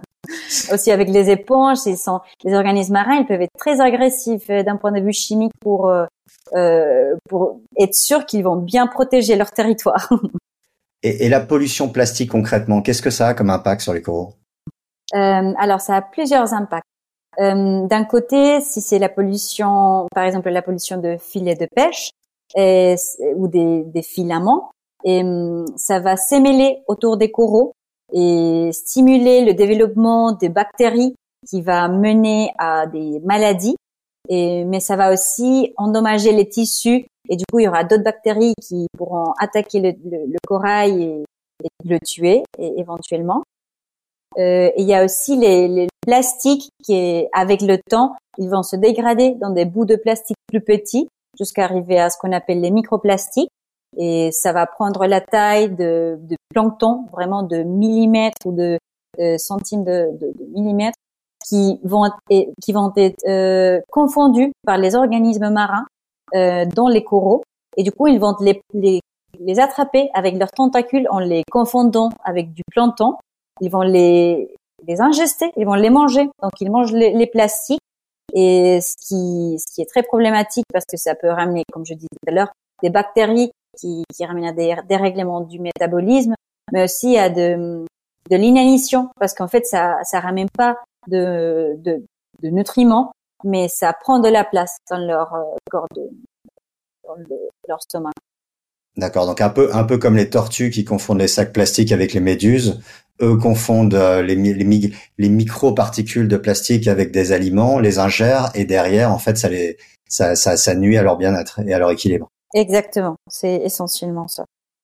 Aussi avec les éponges, ils sont, les organismes marins, ils peuvent être très agressifs euh, d'un point de vue chimique pour euh, euh, pour être sûr qu'ils vont bien protéger leur territoire. Et, et la pollution plastique concrètement, qu'est-ce que ça a comme impact sur les coraux? euh, Alors, ça a plusieurs impacts. Euh, d'un côté, si c'est la pollution, par exemple la pollution de filets de pêche et, ou des, des filaments, et ça va s'émêler autour des coraux et stimuler le développement des bactéries qui va mener à des maladies. Et, mais ça va aussi endommager les tissus et du coup il y aura d'autres bactéries qui pourront attaquer le, le, le corail et, et le tuer et, éventuellement. Euh, et il y a aussi les, les plastiques qui, est, avec le temps, ils vont se dégrader dans des bouts de plastique plus petits jusqu'à arriver à ce qu'on appelle les microplastiques. Et ça va prendre la taille de, de plancton, vraiment de millimètres ou de, de centimes de, de, de millimètres, qui vont et, qui vont être euh, confondus par les organismes marins euh, dans les coraux. Et du coup, ils vont les, les, les attraper avec leurs tentacules en les confondant avec du plancton. Ils vont les, les ingester, ils vont les manger. Donc, ils mangent les, les plastiques. Et ce qui, ce qui est très problématique parce que ça peut ramener, comme je disais tout à l'heure, des bactéries qui, qui ramènent à des dérèglements du métabolisme, mais aussi à de, de l'inanition parce qu'en fait, ça, ça ramène pas de, de, de nutriments, mais ça prend de la place dans leur corps, de, dans le, leur stomac. D'accord, donc un peu, un peu comme les tortues qui confondent les sacs plastiques avec les méduses. Eux confondent les, les, les micro-particules de plastique avec des aliments, les ingèrent et derrière, en fait, ça les, ça, ça, ça nuit à leur bien-être et à leur équilibre. Exactement, c'est essentiellement ça.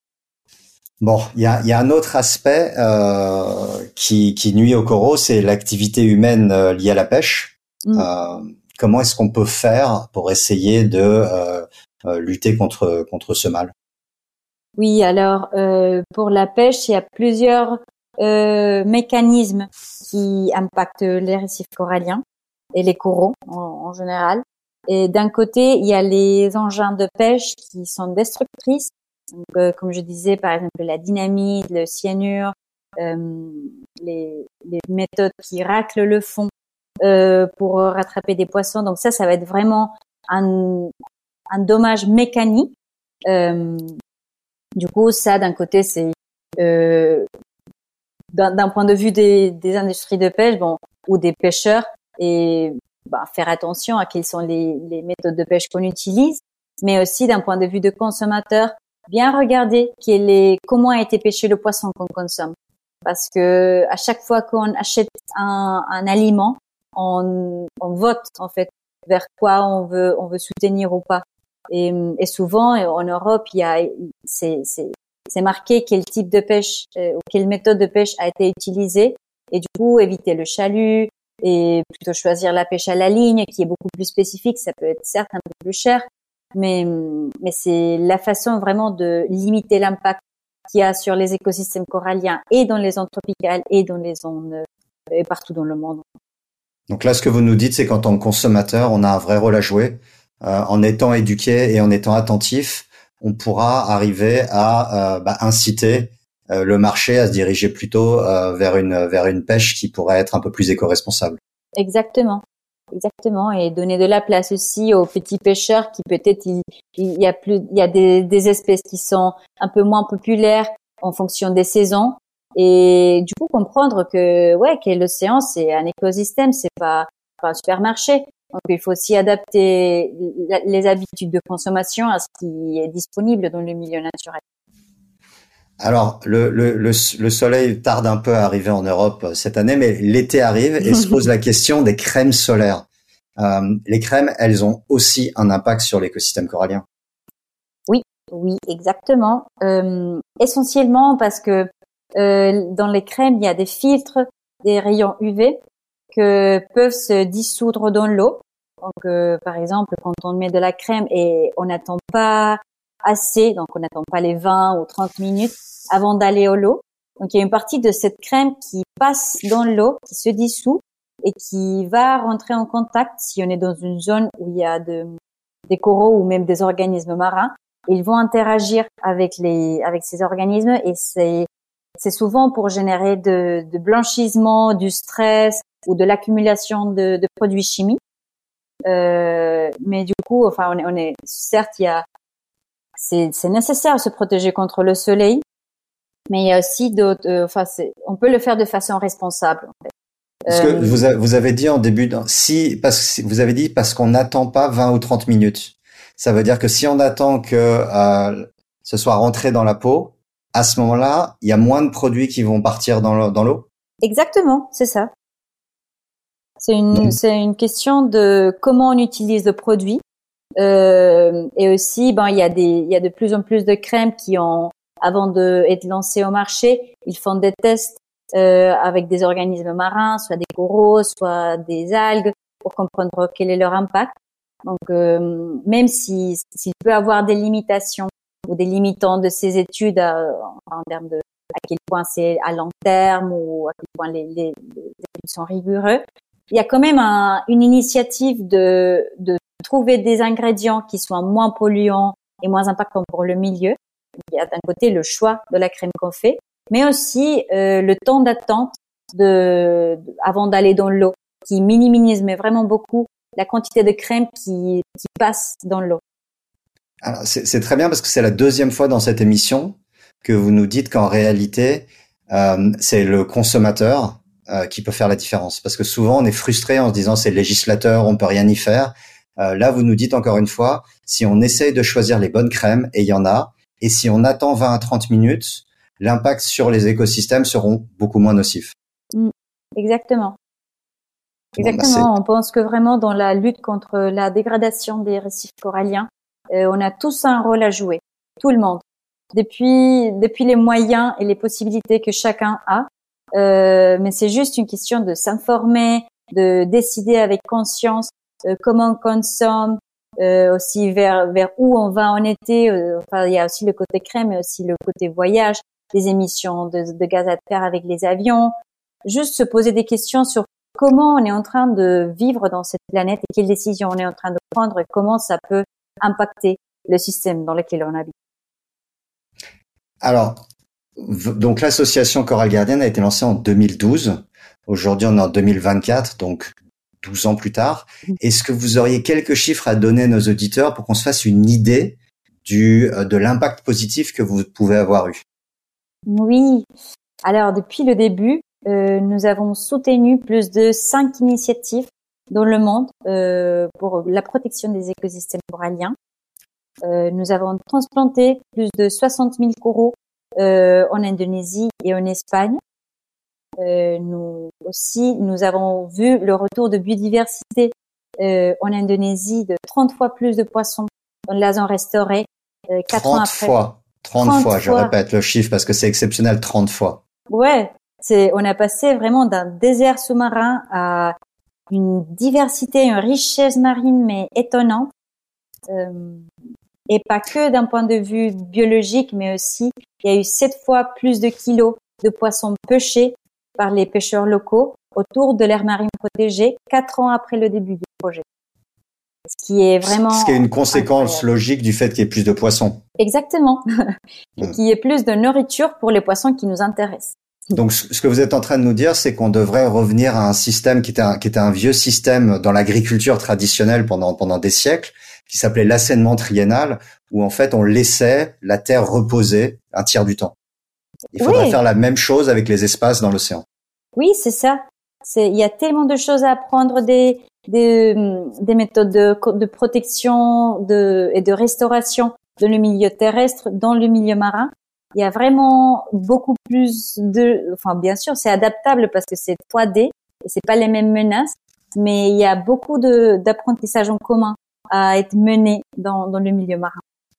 Bon, il y a, y a un autre aspect euh, qui, qui nuit aux coraux, c'est l'activité humaine euh, liée à la pêche. Mmh. Euh, comment est-ce qu'on peut faire pour essayer de euh, euh, lutter contre contre ce mal? Oui, alors euh, pour la pêche, il y a plusieurs euh, mécanismes qui impactent les récifs coralliens et les coraux en, en général. Et d'un côté, il y a les engins de pêche qui sont destructrices Donc, euh, comme je disais, par exemple, la dynamite, le cyanure, euh, les, les méthodes qui raclent le fond euh, pour rattraper des poissons. Donc ça, ça va être vraiment un, un dommage mécanique. Euh, du coup, ça, d'un côté, c'est euh, d'un, d'un point de vue des, des industries de pêche, bon, ou des pêcheurs, et bah, faire attention à quelles sont les, les méthodes de pêche qu'on utilise, mais aussi d'un point de vue de consommateur, bien regarder quel est, comment a été pêché le poisson qu'on consomme, parce que à chaque fois qu'on achète un, un aliment, on, on vote en fait vers quoi on veut, on veut soutenir ou pas. Et, et souvent en Europe, il y a, c'est, c'est, c'est marqué quel type de pêche euh, ou quelle méthode de pêche a été utilisée, et du coup éviter le chalut et plutôt choisir la pêche à la ligne qui est beaucoup plus spécifique. Ça peut être certes un peu plus cher, mais mais c'est la façon vraiment de limiter l'impact qu'il y a sur les écosystèmes coralliens et dans les zones tropicales et dans les zones et partout dans le monde. Donc là, ce que vous nous dites, c'est qu'en tant que consommateur, on a un vrai rôle à jouer. Euh, en étant éduqué et en étant attentif, on pourra arriver à euh, bah, inciter euh, le marché à se diriger plutôt euh, vers une vers une pêche qui pourrait être un peu plus éco-responsable. Exactement. Exactement, et donner de la place aussi aux petits pêcheurs qui peut-être il, il y a plus il y a des, des espèces qui sont un peu moins populaires en fonction des saisons, et du coup comprendre que ouais que l'océan c'est un écosystème, c'est pas, pas un supermarché. Donc il faut aussi adapter les habitudes de consommation à ce qui est disponible dans le milieu naturel. Alors, le, le, le, le soleil tarde un peu à arriver en Europe cette année, mais l'été arrive et se pose la question des crèmes solaires. Euh, les crèmes, elles ont aussi un impact sur l'écosystème corallien. Oui, oui, exactement. Euh, essentiellement parce que euh, dans les crèmes, il y a des filtres, des rayons U V que peuvent se dissoudre dans l'eau. Donc, euh, par exemple, quand on met de la crème et on n'attend pas assez, donc on n'attend pas les vingt ou trente minutes avant d'aller au lot. Donc il y a une partie de cette crème qui passe dans l'eau, qui se dissout et qui va rentrer en contact si on est dans une zone où il y a de, des coraux ou même des organismes marins. Ils vont interagir avec les avec ces organismes, et c'est c'est souvent pour générer de, de blanchissement, du stress ou de l'accumulation de, de produits chimiques. Euh, mais du coup, enfin on est, on est certes il y a C'est, c'est nécessaire de se protéger contre le soleil, mais il y a aussi d'autres. Euh, enfin, c'est, on peut le faire de façon responsable. En fait. Parce que Euh, vous, a, vous avez dit en début, de, si parce que vous avez dit parce qu'on n'attend pas vingt ou trente minutes. Ça veut dire que si on attend que euh, ce soit rentré dans la peau, à ce moment-là, il y a moins de produits qui vont partir dans, le, dans l'eau. Exactement, c'est ça. C'est une, Donc, c'est une question de comment on utilise le produit. Euh, et aussi, ben, il y a des, il y a de plus en plus de crèmes qui ont, avant de être lancées au marché, ils font des tests euh, avec des organismes marins, soit des coraux, soit des algues, pour comprendre quel est leur impact. Donc, euh, même si s'il peut avoir des limitations ou des limitants de ces études à, en termes de à quel point c'est à long terme ou à quel point les, les, les études sont rigoureuses, il y a quand même un, une initiative de, de trouver des ingrédients qui soient moins polluants et moins impactants pour le milieu. Il y a d'un côté le choix de la crème qu'on fait, mais aussi euh, le temps d'attente de, de avant d'aller dans l'eau, qui minimise mais vraiment beaucoup la quantité de crème qui, qui passe dans l'eau. alors, c'est, c'est très bien parce que c'est la deuxième fois dans cette émission que vous nous dites qu'en réalité, euh, c'est le consommateur euh, qui peut faire la différence. Parce que souvent, on est frustré en se disant c'est le législateur, on peut rien y faire. Euh, là, vous nous dites encore une fois, si on essaye de choisir les bonnes crèmes, et il y en a, et si on attend vingt à trente minutes, l'impact sur les écosystèmes seront beaucoup moins nocifs. Mmh, exactement. Exactement. Bon, bah on pense que vraiment dans la lutte contre la dégradation des récifs coralliens, euh, on a tous un rôle à jouer, tout le monde. Depuis, depuis les moyens et les possibilités que chacun a, euh, mais c'est juste une question de s'informer, de décider avec conscience euh, comment on consomme, euh, aussi vers vers où on va en été. Euh, enfin, il y a aussi le côté crème, mais aussi le côté voyage, les émissions de, de gaz à effet de serre avec les avions. Juste se poser des questions sur comment on est en train de vivre dans cette planète et quelles décisions on est en train de prendre et comment ça peut impacter le système dans lequel on habite. Alors, v- donc l'association Chorale Gardienne a été lancée en deux mille douze. Aujourd'hui, on est en deux mille vingt-quatre, donc douze ans plus tard. Est-ce que vous auriez quelques chiffres à donner à nos auditeurs pour qu'on se fasse une idée du euh, de l'impact positif que vous pouvez avoir eu? Oui. Alors, depuis le début, euh, nous avons soutenu plus de cinq initiatives dans le monde euh, pour la protection des écosystèmes coralliens. Euh, nous avons transplanté plus de soixante mille coraux euh, en Indonésie et en Espagne. Euh, nous aussi, nous avons vu le retour de biodiversité euh, en Indonésie de trente fois plus de poissons dans la zone restaurée euh, quatre ans trente après. fois. trente, trente fois, je fois. répète le chiffre parce que c'est exceptionnel, trente fois. Ouais, c'est, on a passé vraiment d'un désert sous-marin à une diversité, une richesse marine mais étonnante. Euh, et pas que d'un point de vue biologique, mais aussi il y a eu sept fois plus de kilos de poissons pêchés par les pêcheurs locaux autour de l'aire marine protégée quatre ans après le début du projet. Ce qui est vraiment Ce qui est une conséquence incroyable. logique du fait qu'il y ait plus de poissons. Exactement. Et Mm. qu'il y ait plus de nourriture pour les poissons qui nous intéressent. Donc, ce ce que vous êtes en train de nous dire, c'est qu'on devrait revenir à un système qui était un, qui était un vieux système dans l'agriculture traditionnelle pendant, pendant des siècles, qui s'appelait l'assainissement triennal, où en fait on laissait la terre reposer un tiers du temps. Il faudrait Oui. faire la même chose avec les espaces dans l'océan. Oui, c'est ça. C'est, il y a tellement de choses à apprendre des, des, des méthodes de, de protection de, et de restauration dans le milieu terrestre, dans le milieu marin. Il y a vraiment beaucoup plus de, enfin, bien sûr, c'est adaptable parce que c'est trois D et c'est pas les mêmes menaces, mais il y a beaucoup de, d'apprentissage en commun à être mené dans, dans le milieu marin.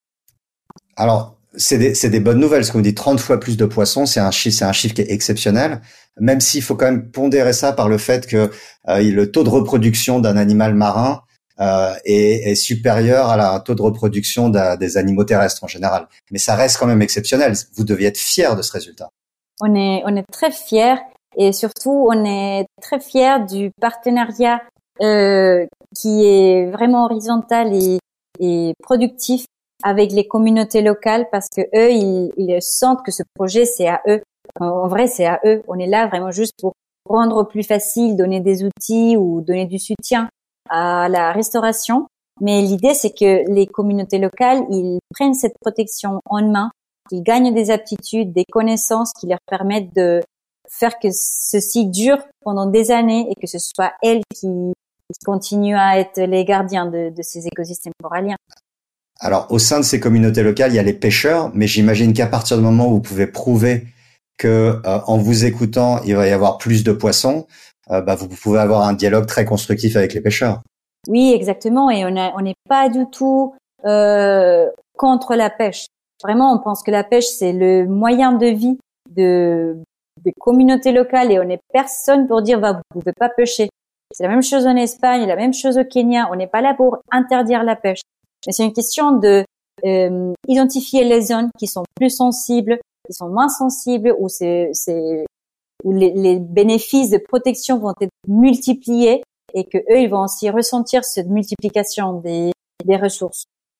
Alors, c'est des, c'est des bonnes nouvelles. Ce qu'on dit trente fois plus de poissons, c'est un chiffre, c'est un chiffre qui est exceptionnel. Même s'il faut quand même pondérer ça par le fait que euh, le taux de reproduction d'un animal marin euh, est, est supérieur à la un taux de reproduction d'un- des animaux terrestres en général. Mais ça reste quand même exceptionnel. Vous deviez être fier de ce résultat. On est, on est très fiers et surtout on est très fiers du partenariat euh, qui est vraiment horizontal et, et productif avec les communautés locales parce que eux ils, ils sentent que ce projet c'est à eux. En vrai c'est à eux. On est là vraiment juste pour rendre plus facile, donner des outils ou donner du soutien à la restauration. Mais l'idée c'est que les communautés locales ils prennent cette protection en main, qu'ils gagnent des aptitudes, des connaissances qui leur permettent de faire que ceci dure pendant des années et que ce soit elles qui, qui continuent à être les gardiens de, de ces écosystèmes coralliens. Alors, au sein de ces communautés locales, il y a les pêcheurs, mais j'imagine qu'à partir du moment où vous pouvez prouver que, euh, en vous écoutant, il va y avoir plus de poissons, euh, bah, vous pouvez avoir un dialogue très constructif avec les pêcheurs. Oui, exactement. Et on a, on n'est pas du tout euh, contre la pêche. Vraiment, on pense que la pêche, c'est le moyen de vie de, des communautés locales et on n'est personne pour dire, bah, vous pouvez pas pêcher. C'est la même chose en Espagne, la même chose au Kenya. On n'est pas là pour interdire la pêche. Mais c'est une question de euh, identifier les zones qui sont plus sensibles, qui sont moins sensibles, où c'est, c'est où les, les bénéfices de protection vont être multipliés et que eux ils vont aussi ressentir cette multiplication des, des ressources.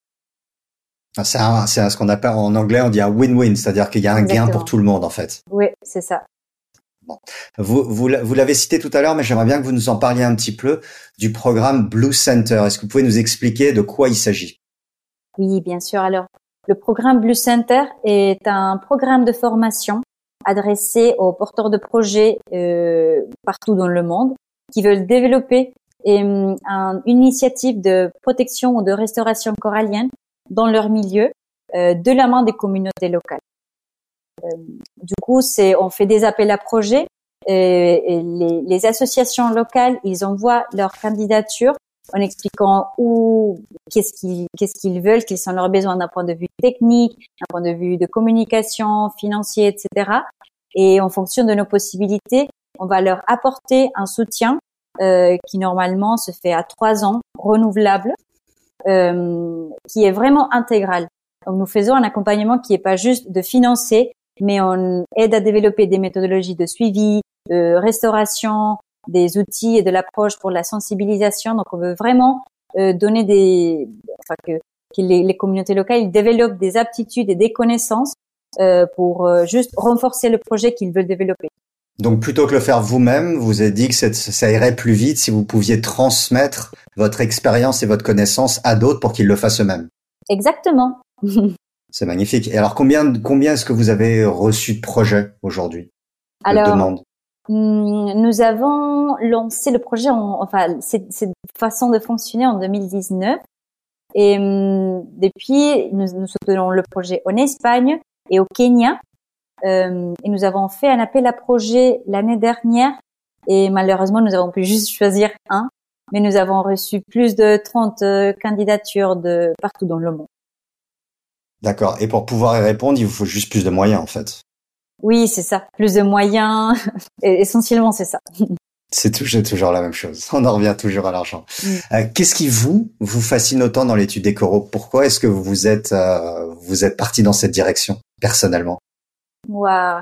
C'est un, c'est un- ce qu'on appelle en anglais, on dit un win-win, c'est-à-dire qu'il y a un Exactement. gain pour tout le monde en fait. Oui, c'est ça. Vous, vous, l'a- vous l'avez cité tout à l'heure, mais j'aimerais bien que vous nous en parliez un petit peu du programme Blue Center. Est-ce que vous pouvez nous expliquer de quoi il s'agit? Oui, bien sûr. Alors, le programme Blue Center est un programme de formation adressé aux porteurs de projets euh, partout dans le monde qui veulent développer euh, un, une initiative de protection ou de restauration corallienne dans leur milieu euh, de la main des communautés locales. Euh, du coup, c'est on fait des appels à projets et, et les, les associations locales, ils envoient leur candidature en expliquant où, qu'est-ce qu'ils, qu'est-ce qu'ils veulent, quels sont leurs besoins d'un point de vue technique, d'un point de vue de communication, financier, et cetera. Et en fonction de nos possibilités, on va leur apporter un soutien euh, qui normalement se fait à trois ans, renouvelable, euh, qui est vraiment intégral. Donc nous faisons un accompagnement qui est pas juste de financer, mais on aide à développer des méthodologies de suivi, de restauration, des outils et de l'approche pour la sensibilisation. Donc, on veut vraiment euh, donner des, enfin que, que les, les communautés locales ils développent des aptitudes et des connaissances euh, pour euh, juste renforcer le projet qu'ils veulent développer. Donc, plutôt que le faire vous-même, vous avez dit que ça irait plus vite si vous pouviez transmettre votre expérience et votre connaissance à d'autres pour qu'ils le fassent eux-mêmes. Exactement. C'est magnifique. Et alors, combien, combien est-ce que vous avez reçu de projets aujourd'hui? Alors, de demandes? Nous avons lancé le projet, en, enfin, cette, cette façon de fonctionner en deux mille dix-neuf. Et hum, depuis, nous, nous soutenons le projet en Espagne et au Kenya. Euh, et nous avons fait un appel à projet l'année dernière. Et malheureusement, nous avons pu juste choisir un. Mais nous avons reçu plus de trente euh, candidatures de partout dans le monde. D'accord. Et pour pouvoir y répondre, il vous faut juste plus de moyens, en fait. Oui, c'est ça. Plus de moyens. Et essentiellement, c'est ça. C'est toujours, toujours la même chose. On en revient toujours à l'argent. Mm. Euh, qu'est-ce qui vous vous fascine autant dans l'étude des coraux? Pourquoi est-ce que vous êtes euh, vous êtes parti dans cette direction personnellement? Waouh.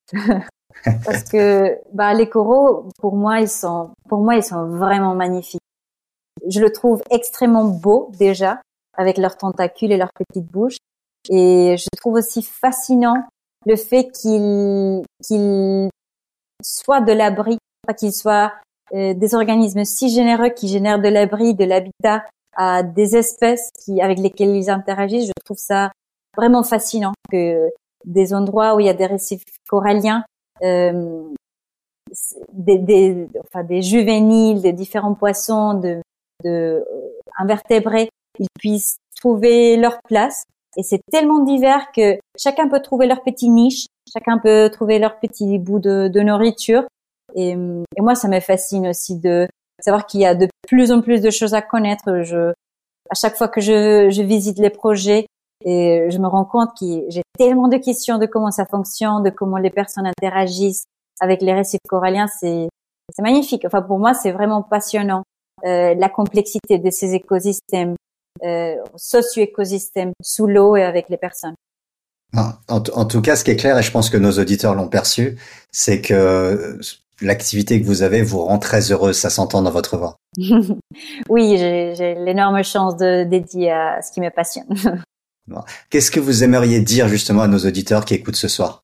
Parce que bah les coraux, pour moi, ils sont pour moi ils sont vraiment magnifiques. Je le trouve extrêmement beau déjà avec leurs tentacules et leurs petites bouches, et je trouve aussi fascinant le fait qu'ils qu'ils soient de l'abri, pas qu'ils soient euh, des organismes si généreux qui génèrent de l'abri, de l'habitat à des espèces qui avec lesquelles ils interagissent. Je trouve ça vraiment fascinant que des endroits où il y a des récifs coralliens, euh, des, des, enfin des juvéniles, des différents poissons, de, de invertébrés, ils puissent trouver leur place. Et c'est tellement divers que chacun peut trouver leur petite niche, chacun peut trouver leur petit bout de, de nourriture. Et, et moi, ça me fascine aussi de savoir qu'il y a de plus en plus de choses à connaître. Je, à chaque fois que je, je visite les projets, et je me rends compte que j'ai tellement de questions de comment ça fonctionne, de comment les personnes interagissent avec les récifs coralliens. C'est, c'est magnifique. Enfin, pour moi, c'est vraiment passionnant. Euh, la complexité de ces écosystèmes. Euh, socio-écosystème sous l'eau et avec les personnes. En, en tout cas, ce qui est clair, et je pense que nos auditeurs l'ont perçu, c'est que l'activité que vous avez vous rend très heureuse, ça s'entend dans votre voix. Oui, j'ai, j'ai l'énorme chance de dédier à ce qui me passionne. Qu'est-ce que vous aimeriez dire justement à nos auditeurs qui écoutent ce soir?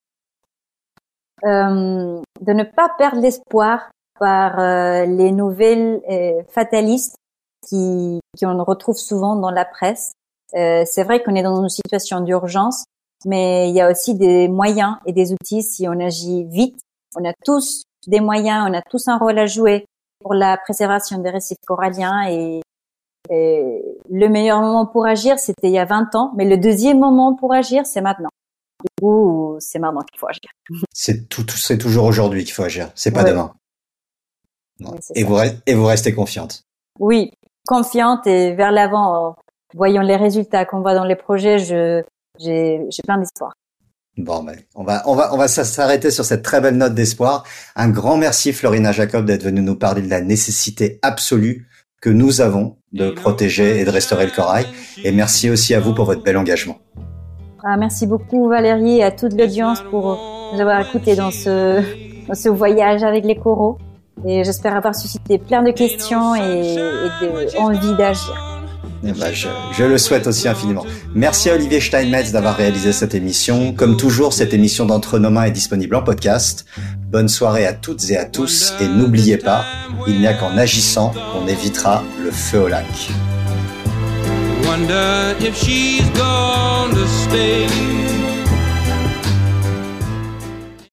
euh, De ne pas perdre l'espoir par euh, les nouvelles euh, fatalistes qui qu'on retrouve souvent dans la presse. Euh, c'est vrai qu'on est dans une situation d'urgence, mais il y a aussi des moyens et des outils si on agit vite. On a tous des moyens, on a tous un rôle à jouer pour la préservation des récifs coralliens, et, et le meilleur moment pour agir, c'était il y a vingt ans, mais le deuxième moment pour agir, c'est maintenant. Du coup, c'est maintenant qu'il faut agir. C'est tout, c'est toujours aujourd'hui qu'il faut agir, c'est pas ouais. demain. Oui, et, vous, et vous restez confiante? Oui. Confiante et vers l'avant, voyant les résultats qu'on voit dans les projets, je, j'ai, j'ai plein d'espoir. Bon, ben, on va, on va, on va s'arrêter sur cette très belle note d'espoir. Un grand merci, Florina Jacob, d'être venue nous parler de la nécessité absolue que nous avons de protéger et de restaurer le corail. Et merci aussi à vous pour votre bel engagement. Ah, merci beaucoup, Valérie, et à toute l'audience pour nous avoir écoutés dans ce, dans ce voyage avec les coraux. Et j'espère avoir suscité plein de questions et, et de envie d'agir. Eh ben, je, je le souhaite aussi infiniment. Merci à Olivier Steinmetz d'avoir réalisé cette émission. Comme toujours, cette émission d'Entre nos mains est disponible en podcast. Bonne soirée à toutes et à tous. Et n'oubliez pas, il n'y a qu'en agissant qu'on évitera le feu au lac. Wonder if she's gone to stay.